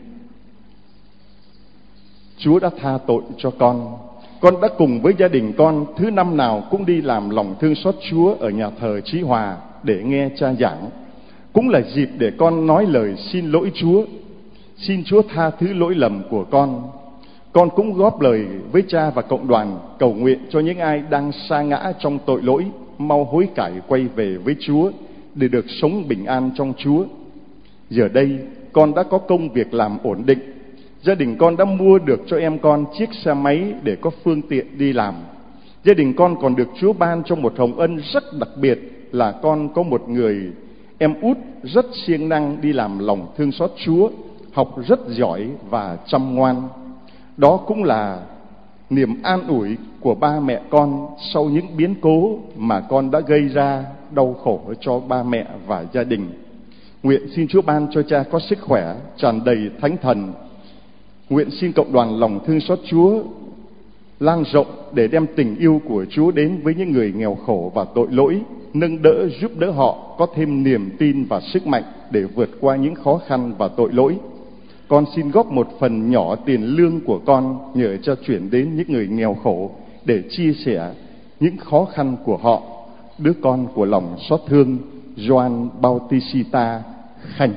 [SPEAKER 2] Chúa đã tha tội cho con. Con đã cùng với gia đình con thứ năm nào cũng đi làm lòng thương xót Chúa ở nhà thờ Chí Hòa để nghe cha giảng. Cũng là dịp để con nói lời xin lỗi Chúa, xin Chúa tha thứ lỗi lầm của con. Con cũng góp lời với cha và cộng đoàn cầu nguyện cho những ai đang sa ngã trong tội lỗi mau hối cải quay về với Chúa để được sống bình an trong Chúa. Giờ đây con đã có công việc làm ổn định. Gia đình con đã mua được cho em con chiếc xe máy để có phương tiện đi làm. Gia đình con còn được Chúa ban cho một hồng ân rất đặc biệt là con có một người em út rất siêng năng đi làm lòng thương xót Chúa, học rất giỏi và chăm ngoan. Đó cũng là niềm an ủi của ba mẹ con sau những biến cố mà con đã gây ra đau khổ cho ba mẹ và gia đình. Nguyện xin Chúa ban cho cha có sức khỏe, tràn đầy Thánh Thần. Nguyện xin cộng đoàn lòng thương xót Chúa lan rộng để đem tình yêu của Chúa đến với những người nghèo khổ và tội lỗi, nâng đỡ giúp đỡ họ có thêm niềm tin và sức mạnh để vượt qua những khó khăn và tội lỗi. Con xin góp một phần nhỏ tiền lương của con nhờ cho chuyển đến những người nghèo khổ để chia sẻ những khó khăn của họ. Đứa con của lòng xót thương, Gioan Bautista Khanh.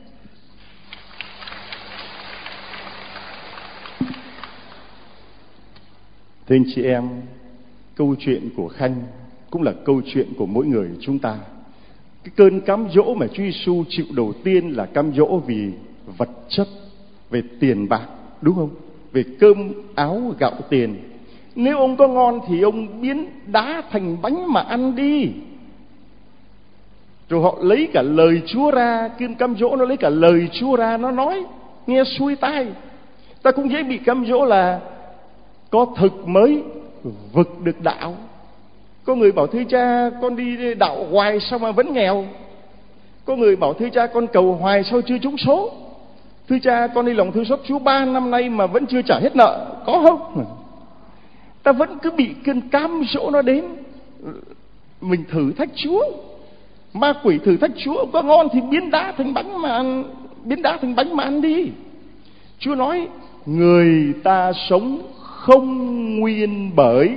[SPEAKER 2] Thưa anh chị em, câu chuyện của Khanh cũng là câu chuyện của mỗi người chúng ta. Cái cơn cám dỗ mà Chúa Giêsu chịu đầu tiên là cám dỗ vì vật chất, về tiền bạc, đúng không? Về cơm áo gạo tiền. Nếu ông có ngon thì ông biến đá thành bánh mà ăn đi. Rồi họ lấy cả lời Chúa ra, cơn cám dỗ nó lấy cả lời Chúa ra, nó nói nghe xuôi tai. Ta cũng dễ bị cám dỗ là có thực mới vực được đạo. Có người bảo thưa cha, con đi đạo hoài sao mà vẫn nghèo. Có người bảo thưa cha, con cầu hoài sao chưa trúng số. Thưa cha, con đi lòng thương xót Chúa ba năm nay mà vẫn chưa trả hết nợ. Có không? Ta vẫn cứ bị cơn cám dỗ nó đến. Mình thử thách Chúa. Ma quỷ thử thách Chúa, có ngon thì biến đá thành bánh mà ăn, biến đá thành bánh mà ăn đi. Chúa nói người ta sống không nguyên bởi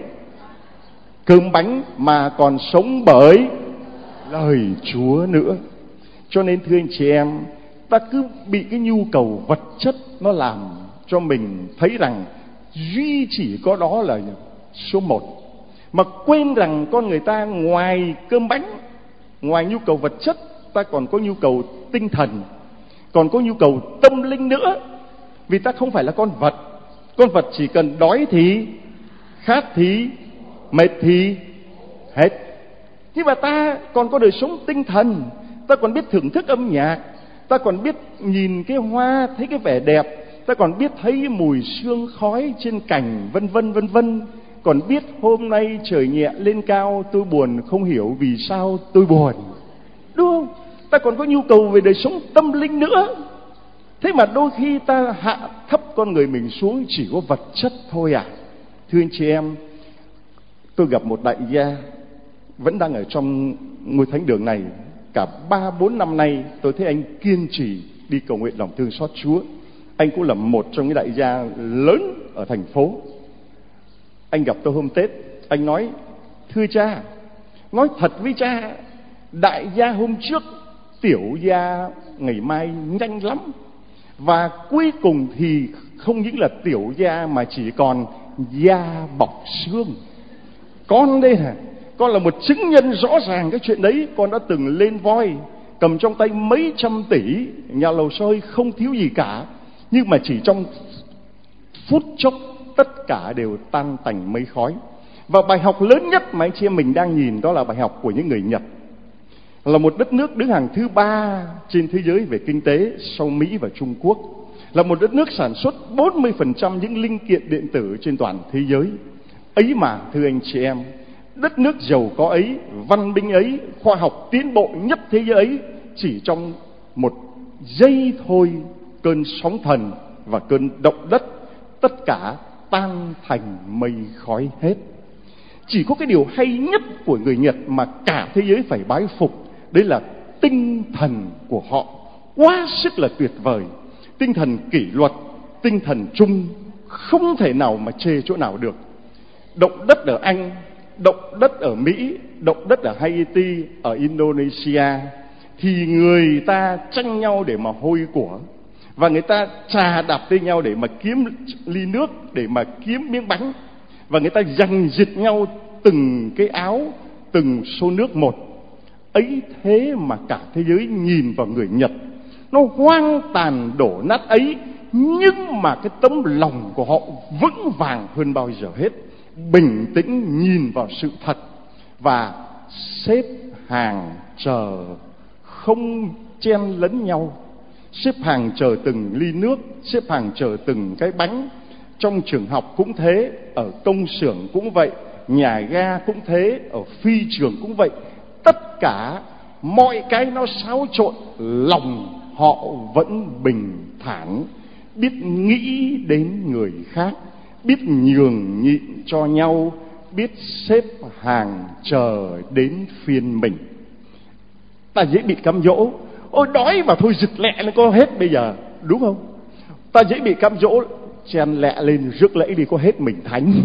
[SPEAKER 2] cơm bánh mà còn sống bởi lời Chúa nữa. Cho nên thưa anh chị em, ta cứ bị cái nhu cầu vật chất nó làm cho mình thấy rằng duy chỉ có đó là số một, mà quên rằng con người ta ngoài cơm bánh, ngoài nhu cầu vật chất, ta còn có nhu cầu tinh thần, còn có nhu cầu tâm linh nữa. Vì ta không phải là con vật. Con vật chỉ cần đói thì, khát thì, mệt thì hết. Nhưng mà ta còn có đời sống tinh thần. Ta còn biết thưởng thức âm nhạc, ta còn biết nhìn cái hoa thấy cái vẻ đẹp, ta còn biết thấy cái mùi sương khói trên cành, vân vân vân vân. Còn biết hôm nay trời nhẹ lên cao, tôi buồn không hiểu vì sao tôi buồn, đúng không? Ta còn có nhu cầu về đời sống tâm linh nữa. Thế mà đôi khi ta hạ thấp con người mình xuống chỉ có vật chất thôi à. Thưa anh chị em, tôi gặp một đại gia vẫn đang ở trong ngôi thánh đường này. Cả ba bốn năm nay tôi thấy anh kiên trì đi cầu nguyện lòng thương xót Chúa. Anh cũng là một trong những đại gia lớn ở thành phố. Anh gặp tôi hôm Tết, anh nói: thưa cha, nói thật với cha, đại gia hôm trước, tiểu gia ngày mai nhanh lắm. Và cuối cùng thì không những là tiểu gia mà chỉ còn da bọc xương. Con đây nè, con là một chứng nhân rõ ràng cái chuyện đấy. Con đã từng lên voi, cầm trong tay mấy trăm tỷ, nhà lầu soi không thiếu gì cả. Nhưng mà chỉ trong phút chốc tất cả đều tan tành mây khói. Và bài học lớn nhất mà anh chị em mình đang nhìn đó là bài học của những người Nhật. Là một đất nước đứng hàng thứ ba trên thế giới về kinh tế sau Mỹ và Trung Quốc. Là một đất nước sản xuất bốn mươi phần trăm những linh kiện điện tử trên toàn thế giới. Ấy mà thưa anh chị em, đất nước giàu có ấy, văn minh ấy, khoa học tiến bộ nhất thế giới ấy, chỉ trong một giây thôi, cơn sóng thần và cơn động đất, tất cả tan thành mây khói hết. Chỉ có cái điều hay nhất của người Nhật mà cả thế giới phải bái phục, đấy là tinh thần của họ quá sức là tuyệt vời. Tinh thần kỷ luật, tinh thần chung, không thể nào mà chê chỗ nào được. Động đất ở Anh, động đất ở Mỹ, động đất ở Haiti, ở Indonesia, thì người ta tranh nhau để mà hôi của, và người ta chà đạp lên nhau để mà kiếm ly nước, để mà kiếm miếng bánh, và người ta giành giật nhau từng cái áo, từng xô nước một. Ấy thế mà cả thế giới nhìn vào người Nhật, nó hoang tàn đổ nát ấy, nhưng mà cái tấm lòng của họ vững vàng hơn bao giờ hết, bình tĩnh nhìn vào sự thật và xếp hàng chờ, không chen lấn nhau, xếp hàng chờ từng ly nước, xếp hàng chờ từng cái bánh, trong trường học cũng thế, ở công xưởng cũng vậy, nhà ga cũng thế, ở phi trường cũng vậy. Tất cả mọi cái nó xáo trộn, lòng họ vẫn bình thản, biết nghĩ đến người khác, biết nhường nhịn cho nhau, biết xếp hàng chờ đến phiên mình. Ta dễ bị cám dỗ, ôi đói mà thôi giật lẹ nó có hết bây giờ, đúng không? Ta dễ bị cám dỗ, chen lẹ lên rước lễ đi có hết mình thánh,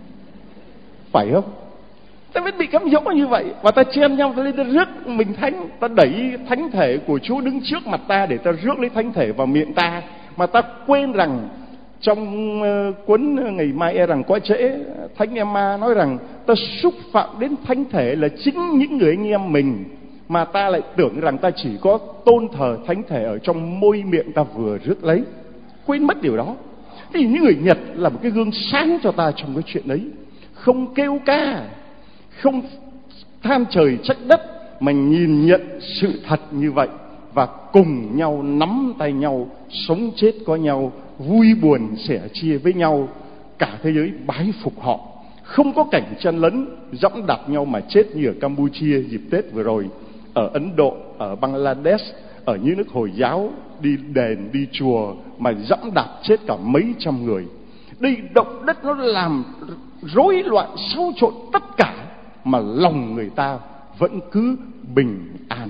[SPEAKER 2] phải không? Ta biết bị cám dỗ như vậy, và ta chen nhau ta lên ta rước mình thánh, ta đẩy thánh thể của Chúa đứng trước mặt ta để ta rước lấy thánh thể vào miệng ta, mà ta quên rằng trong uh, cuốn Ngày Mai E Rằng Quá Trễ, Thánh Emma nói rằng ta xúc phạm đến thánh thể là chính những người anh em mình, mà ta lại tưởng rằng ta chỉ có tôn thờ thánh thể ở trong môi miệng ta vừa rước lấy, quên mất điều đó. Thì những người Nhật là một cái gương sáng cho ta trong cái chuyện đấy, không kêu ca, không than trời trách đất, mà nhìn nhận sự thật như vậy và cùng nhau nắm tay nhau, sống chết có nhau, vui buồn sẻ chia với nhau. Cả thế giới bái phục họ, không có cảnh chen lấn dẫm đạp nhau mà chết như ở Campuchia dịp Tết vừa rồi, ở Ấn Độ, ở Bangladesh, ở những nước Hồi giáo đi đền đi chùa mà dẫm đạp chết cả mấy trăm người. Đây động đất nó làm rối loạn xáo trộn tất cả, mà lòng người ta vẫn cứ bình an.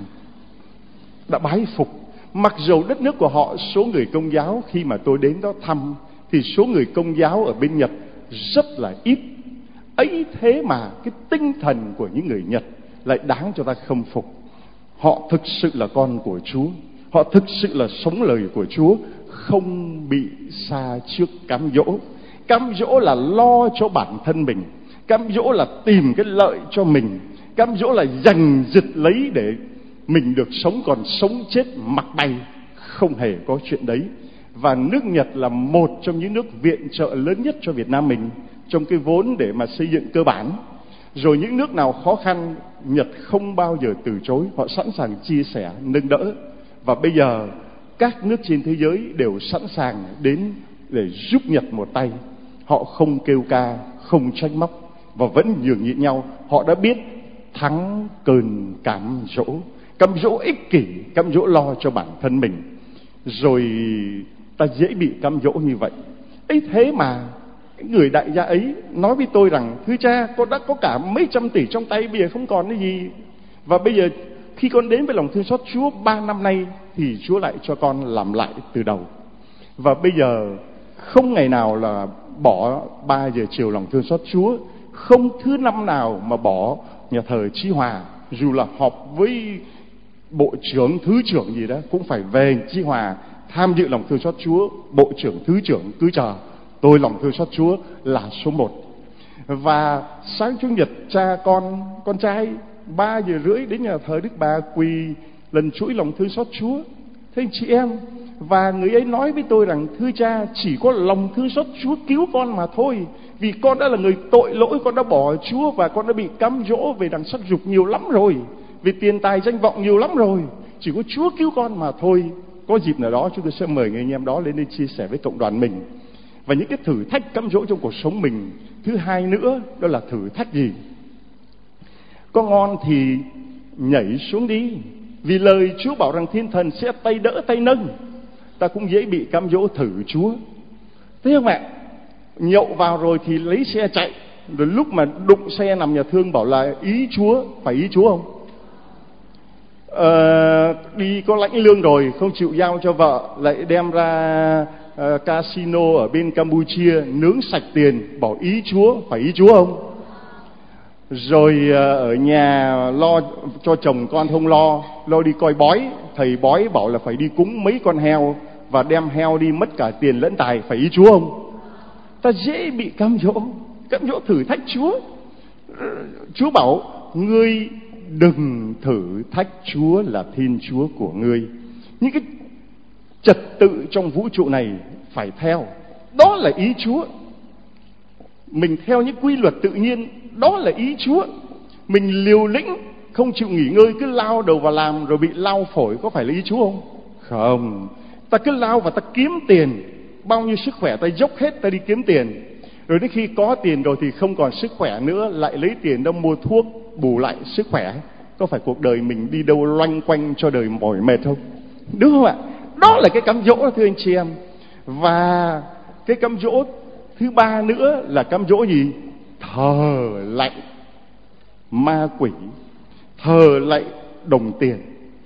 [SPEAKER 2] Đã bái phục, mặc dù đất nước của họ số người Công giáo, khi mà tôi đến đó thăm thì số người Công giáo ở bên Nhật rất là ít. Ấy thế mà cái tinh thần của những người Nhật lại đáng cho ta khâm phục. Họ thực sự là con của Chúa, họ thực sự là sống lời của Chúa, không bị xa trước cám dỗ. Cám dỗ là lo cho bản thân mình, cám dỗ là tìm cái lợi cho mình, cám dỗ là giành giật lấy để mình được sống, còn sống chết mặc bay, không hề có chuyện đấy. Và nước Nhật là một trong những nước viện trợ lớn nhất cho Việt Nam mình trong cái vốn để mà xây dựng cơ bản. Rồi những nước nào khó khăn, Nhật không bao giờ từ chối, họ sẵn sàng chia sẻ, nâng đỡ. Và bây giờ các nước trên thế giới đều sẵn sàng đến để giúp Nhật một tay. Họ không kêu ca, không trách móc và vẫn nhường nhịn nhau. Họ đã biết thắng cơn cám dỗ, cám dỗ ích kỷ, cám dỗ lo cho bản thân mình. Rồi ta dễ bị cám dỗ như vậy. Ấy thế mà người đại gia ấy nói với tôi rằng: thưa cha, con đã có cả mấy trăm tỷ trong tay, bây giờ không còn cái gì. Và bây giờ khi con đến với lòng thương xót Chúa ba năm nay thì Chúa lại cho con làm lại từ đầu. Và bây giờ không ngày nào là bỏ ba giờ chiều lòng thương xót Chúa, không thứ năm nào mà bỏ nhà thờ Chí Hòa. Dù là họp với bộ trưởng, thứ trưởng gì đó cũng phải về Chí Hòa tham dự lòng thương xót Chúa. Bộ trưởng, thứ trưởng cứ chờ tôi, lòng thương xót Chúa là số một. Và sáng Chủ nhật cha con, con trai ba giờ rưỡi đến nhà thờ Đức Bà quỳ lần chuỗi lòng thương xót Chúa. Thế anh chị em, và người ấy nói với tôi rằng: thưa cha, chỉ có lòng thương xót Chúa cứu con mà thôi. Vì con đã là người tội lỗi, con đã bỏ Chúa và con đã bị cám dỗ về đằng sắc dục nhiều lắm rồi, vì tiền tài danh vọng nhiều lắm rồi. Chỉ có Chúa cứu con mà thôi. Có dịp nào đó chúng tôi sẽ mời người anh em đó lên đây chia sẻ với cộng đoàn mình. Và những cái thử thách cám dỗ trong cuộc sống mình. Thứ hai nữa, đó là thử thách gì? Có ngon thì nhảy xuống đi, vì lời Chúa bảo rằng thiên thần sẽ tay đỡ tay nâng. Ta cũng dễ bị cám dỗ thử Chúa, thấy không ạ? Nhậu vào rồi thì lấy xe chạy, rồi lúc mà đụng xe nằm nhà thương bảo là ý Chúa. Phải ý Chúa không? Ờ, đi có lãnh lương rồi không chịu giao cho vợ, lại đem ra uh, casino ở bên Campuchia nướng sạch tiền, bảo ý Chúa. Phải ý Chúa không? Rồi uh, ở nhà lo cho chồng con không lo, lo đi coi bói, thầy bói bảo là phải đi cúng mấy con heo và đem heo đi mất cả tiền lẫn tài. Phải ý Chúa không? Ta dễ bị cám dỗ, cám dỗ thử thách Chúa. Chúa bảo: ngươi đừng thử thách Chúa là Thiên Chúa của ngươi. Những cái trật tự trong vũ trụ này phải theo, đó là ý Chúa. Mình theo những quy luật tự nhiên, đó là ý Chúa. Mình liều lĩnh không chịu nghỉ ngơi, cứ lao đầu vào làm rồi bị lao phổi, có phải là ý Chúa không? Không. Ta cứ lao và ta kiếm tiền, bao nhiêu sức khỏe ta dốc hết ta đi kiếm tiền. Rồi đến khi có tiền rồi thì không còn sức khỏe nữa, lại lấy tiền đó mua thuốc bù lại sức khỏe. Có phải cuộc đời mình đi đâu loanh quanh cho đời mỏi mệt không? Đúng không ạ? Đó là cái cám dỗ đó, thưa anh chị em. Và cái cám dỗ thứ ba nữa là cám dỗ gì? Thờ lạy ma quỷ, thờ lạy đồng tiền.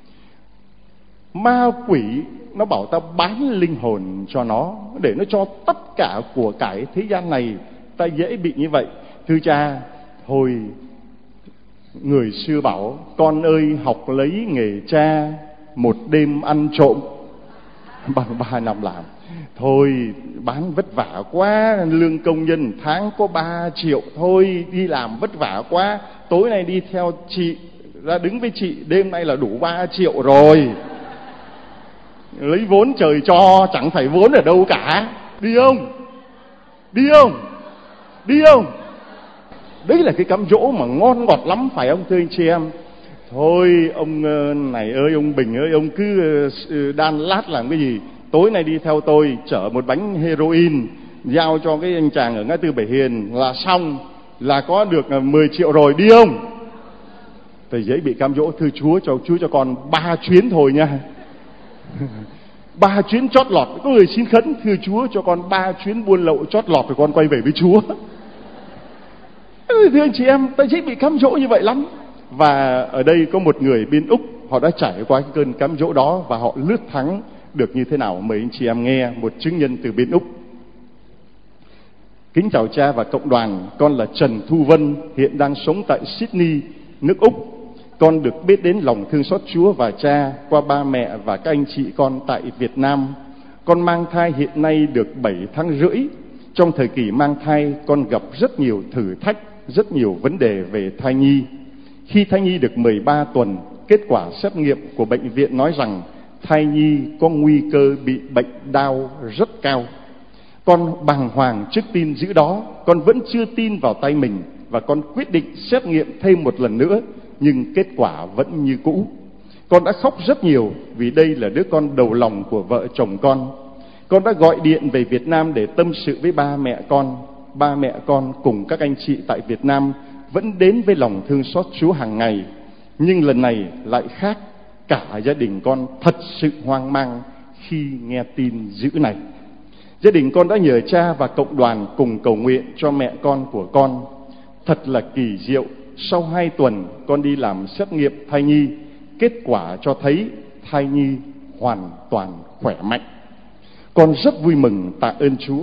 [SPEAKER 2] Ma quỷ nó bảo ta bán linh hồn cho nó, để nó cho tất cả của cải thế gian này. Ta dễ bị như vậy. Thưa cha, thôi người xưa bảo con ơi học lấy nghề cha, một đêm ăn trộm bằng ba năm làm. Thôi bán vất vả quá, lương công nhân tháng có ba triệu thôi, đi làm vất vả quá, tối nay đi theo chị ra đứng với chị, đêm nay là đủ ba triệu rồi. Lấy vốn trời cho, chẳng phải vốn ở đâu cả. Đi không? Đi không? Đi không? Đấy là cái cám dỗ mà ngon ngọt lắm, phải không thưa anh chị em? Thôi ông này ơi, ông Bình ơi, ông cứ đan lát làm cái gì? Tối nay đi theo tôi, chở một bánh heroin, giao cho cái anh chàng ở ngã tư Bảy Hiền là xong, là có được mười triệu rồi, đi không? Thầy dễ bị cám dỗ. Thưa Chúa, cho Chúa cho con ba chuyến thôi nha. Ba chuyến chót lọt. Có người xin khấn, thưa Chúa cho con ba chuyến buôn lậu chót lọt rồi con quay về với Chúa. Thưa anh chị em, ta dễ bị cám dỗ như vậy lắm. Và ở đây có một người bên Úc, họ đã trải qua cái cơn cám dỗ đó và họ lướt thắng được như thế nào. Mời anh chị em nghe một chứng nhân từ bên Úc. Kính chào cha và cộng đoàn, con là Trần Thu Vân, hiện đang sống tại Sydney, nước Úc. Con được biết đến lòng thương xót Chúa và cha qua ba mẹ và các anh chị con tại Việt Nam. Con mang thai hiện nay được bảy tháng rưỡi. Trong thời kỳ mang thai, con gặp rất nhiều thử thách, rất nhiều vấn đề về thai nhi. Khi thai nhi được mười ba tuần, kết quả xét nghiệm của bệnh viện nói rằng thai nhi có nguy cơ bị bệnh đau rất cao. Con bàng hoàng trước tin dữ đó, con vẫn chưa tin vào tay mình và con quyết định xét nghiệm thêm một lần nữa, nhưng kết quả vẫn như cũ. Con đã khóc rất nhiều vì đây là đứa con đầu lòng của vợ chồng con. Con đã gọi điện về Việt Nam để tâm sự với ba mẹ con. Ba mẹ con cùng các anh chị tại Việt Nam vẫn đến với lòng thương xót Chúa hàng ngày. Nhưng lần này lại khác, cả gia đình con thật sự hoang mang khi nghe tin dữ này. Gia đình con đã nhờ cha và cộng đoàn cùng cầu nguyện cho mẹ con của con. Thật là kỳ diệu, sau hai tuần con đi làm xét nghiệm thai nhi, kết quả cho thấy thai nhi hoàn toàn khỏe mạnh. Con rất vui mừng tạ ơn Chúa.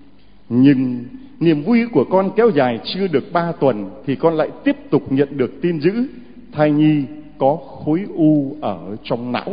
[SPEAKER 2] Nhưng niềm vui của con kéo dài chưa được ba tuần thì con lại tiếp tục nhận được tin dữ thai nhi có khối u ở trong não.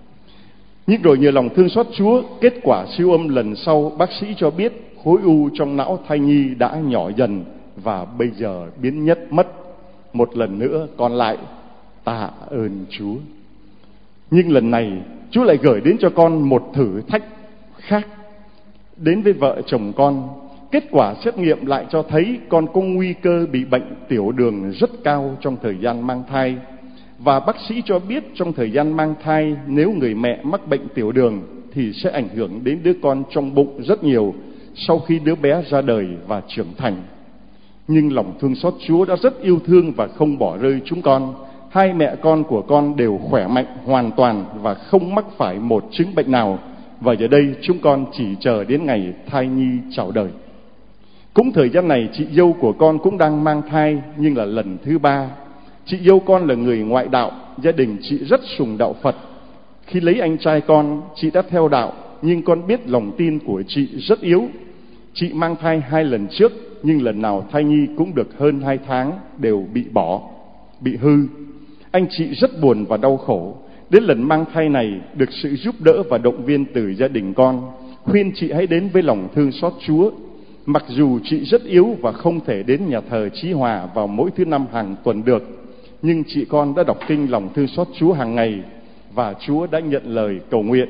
[SPEAKER 2] Nhưng rồi nhờ lòng thương xót Chúa, kết quả siêu âm lần sau bác sĩ cho biết khối u trong não thai nhi đã nhỏ dần và bây giờ biến mất mất. Một lần nữa con lại tạ ơn Chúa. Nhưng lần này Chúa lại gửi đến cho con một thử thách khác. Đến với vợ chồng con, kết quả xét nghiệm lại cho thấy con có nguy cơ bị bệnh tiểu đường rất cao trong thời gian mang thai. Và bác sĩ cho biết trong thời gian mang thai, nếu người mẹ mắc bệnh tiểu đường thì sẽ ảnh hưởng đến đứa con trong bụng rất nhiều sau khi đứa bé ra đời và trưởng thành. Nhưng lòng thương xót Chúa đã rất yêu thương và không bỏ rơi chúng con. Hai mẹ con của con đều khỏe mạnh hoàn toàn và không mắc phải một chứng bệnh nào. Và giờ đây chúng con chỉ chờ đến ngày thai nhi chào đời. Cũng thời gian này chị dâu của con cũng đang mang thai, nhưng là lần thứ ba. Chị dâu con là người ngoại đạo, gia đình chị rất sùng đạo Phật. Khi lấy anh trai con, chị đã theo đạo, nhưng con biết lòng tin của chị rất yếu. Chị mang thai hai lần trước, nhưng lần nào thai nhi cũng được hơn hai tháng đều bị bỏ, bị hư. Anh chị rất buồn và đau khổ. Đến lần mang thai này, được sự giúp đỡ và động viên từ gia đình con, khuyên chị hãy đến với lòng thương xót Chúa. Mặc dù chị rất yếu và không thể đến nhà thờ Chí Hòa vào mỗi thứ năm hàng tuần được, nhưng chị con đã đọc kinh lòng thương xót Chúa hàng ngày và Chúa đã nhận lời cầu nguyện.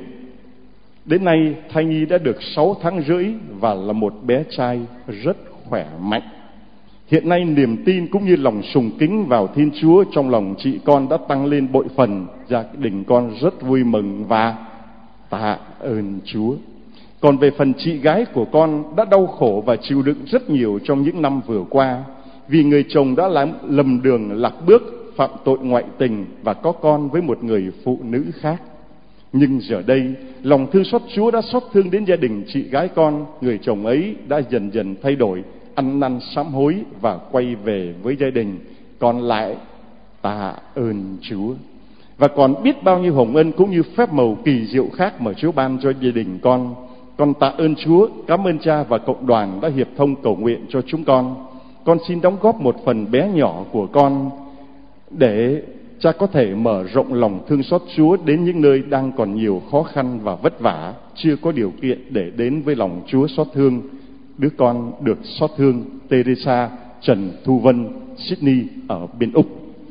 [SPEAKER 2] Đến nay thai nhi đã được sáu tháng rưỡi và là một bé trai rất khỏe mạnh. Hiện nay niềm tin cũng như lòng sùng kính vào Thiên Chúa trong lòng chị con đã tăng lên bội phần. Gia đình con rất vui mừng và tạ ơn Chúa. Còn về phần chị gái của con đã đau khổ và chịu đựng rất nhiều trong những năm vừa qua, vì người chồng đã làm lầm đường lạc bước, phạm tội ngoại tình và có con với một người phụ nữ khác. Nhưng giờ đây, lòng thương xót Chúa đã xót thương đến gia đình chị gái con. Người chồng ấy đã dần dần thay đổi, ăn năn sám hối và quay về với gia đình. Còn lại tạ ơn Chúa. Và còn biết bao nhiêu hồng ân cũng như phép màu kỳ diệu khác mà Chúa ban cho gia đình con. Con tạ ơn Chúa, cảm ơn Cha và cộng đoàn đã hiệp thông cầu nguyện cho chúng con. Con xin đóng góp một phần bé nhỏ của con để Cha có thể mở rộng lòng thương xót Chúa đến những nơi đang còn nhiều khó khăn và vất vả, chưa có điều kiện để đến với lòng Chúa xót thương. Đứa con được xót thương Teresa Trần Thu Vân, Sydney ở bên Úc.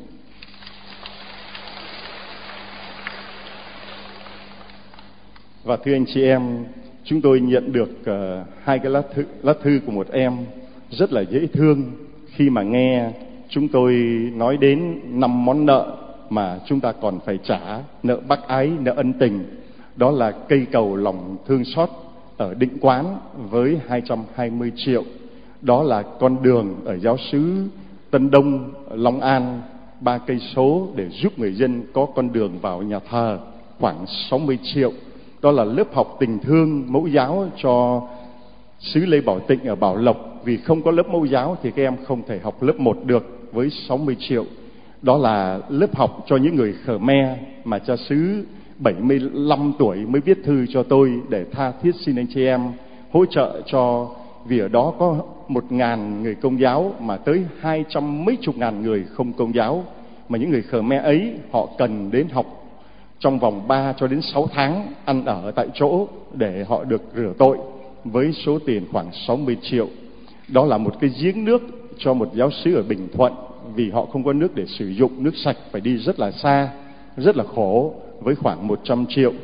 [SPEAKER 2] Và thưa anh chị em, chúng tôi nhận được uh, hai cái lá thư, lá thư của một em rất là dễ thương khi mà nghe chúng tôi nói đến năm món nợ mà chúng ta còn phải trả: nợ bác ái, nợ ân tình. Đó là cây cầu lòng thương xót ở Định Quán với hai trăm hai mươi triệu. Đó là con đường ở giáo xứ Tân Đông, Long An, ba cây số để giúp người dân có con đường vào nhà thờ, khoảng sáu mươi triệu. Đó là lớp học tình thương mẫu giáo cho xứ Lê Bảo Tịnh ở Bảo Lộc, vì không có lớp mẫu giáo thì các em không thể học lớp một được, với sáu mươi triệu. Đó là lớp học cho những người Khmer mà cha xứ bảy mươi lăm tuổi mới viết thư cho tôi để tha thiết xin anh chị em hỗ trợ cho, vì ở đó có một ngàn người Công giáo mà tới hai trăm mấy chục ngàn người không Công giáo, mà những người Khmer ấy họ cần đến học trong vòng ba cho đến sáu tháng, ăn ở tại chỗ để họ được rửa tội, với số tiền khoảng sáu mươi triệu. Đó là một cái giếng nước cho một giáo xứ ở Bình Thuận, vì họ không có nước để sử dụng, nước sạch phải đi rất là xa, rất là khổ, với khoảng một trăm triệu.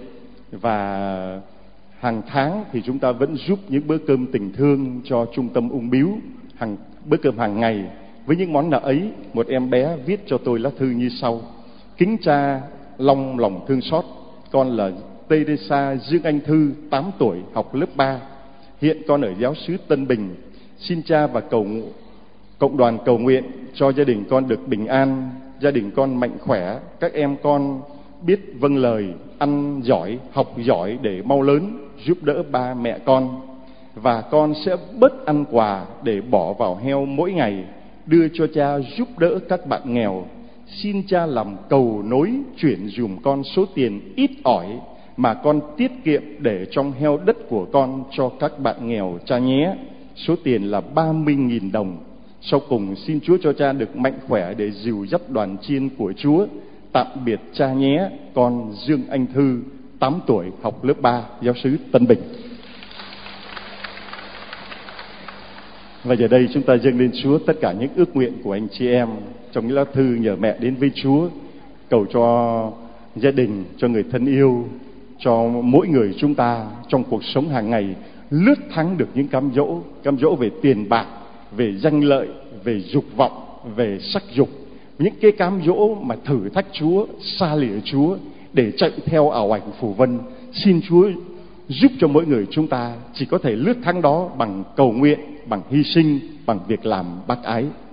[SPEAKER 2] Và hàng tháng thì chúng ta vẫn giúp những bữa cơm tình thương cho trung tâm ung bướu, hàng bữa cơm hàng ngày. Với những món nợ ấy, một em bé viết cho tôi lá thư như sau: kính Cha long lòng thương xót, con là Teresa Dương Anh Thư, tám tuổi, học lớp ba. Hiện con ở giáo xứ Tân Bình. Xin Cha và cầu cộng đoàn cầu nguyện cho gia đình con được bình an, gia đình con mạnh khỏe, các em con biết vâng lời, ăn giỏi, học giỏi để mau lớn, giúp đỡ ba mẹ con. Và con sẽ bớt ăn quà để bỏ vào heo mỗi ngày, đưa cho Cha giúp đỡ các bạn nghèo. Xin Cha làm cầu nối chuyển dùm con số tiền ít ỏi mà con tiết kiệm để trong heo đất của con cho các bạn nghèo Cha nhé. Số tiền là ba mươi nghìn đồng. Sau cùng xin Chúa cho Cha được mạnh khỏe để dìu dắt đoàn chiên của Chúa. Tạm biệt Cha nhé, con Dương Anh Thư, tám tuổi, học lớp ba, giáo xứ Tân Bình. Và giờ đây chúng ta dâng lên Chúa tất cả những ước nguyện của anh chị em trong những lá thư nhờ mẹ đến với Chúa, cầu cho gia đình, cho người thân yêu, cho mỗi người chúng ta trong cuộc sống hàng ngày lướt thắng được những cám dỗ, cám dỗ về tiền bạc, về danh lợi, về dục vọng, về sắc dục, những cái cám dỗ mà thử thách Chúa, xa lìa Chúa để chạy theo ảo ảnh phù vân. Xin Chúa giúp cho mỗi người chúng ta chỉ có thể lướt thắng đó bằng cầu nguyện, bằng hy sinh, bằng việc làm bác ái.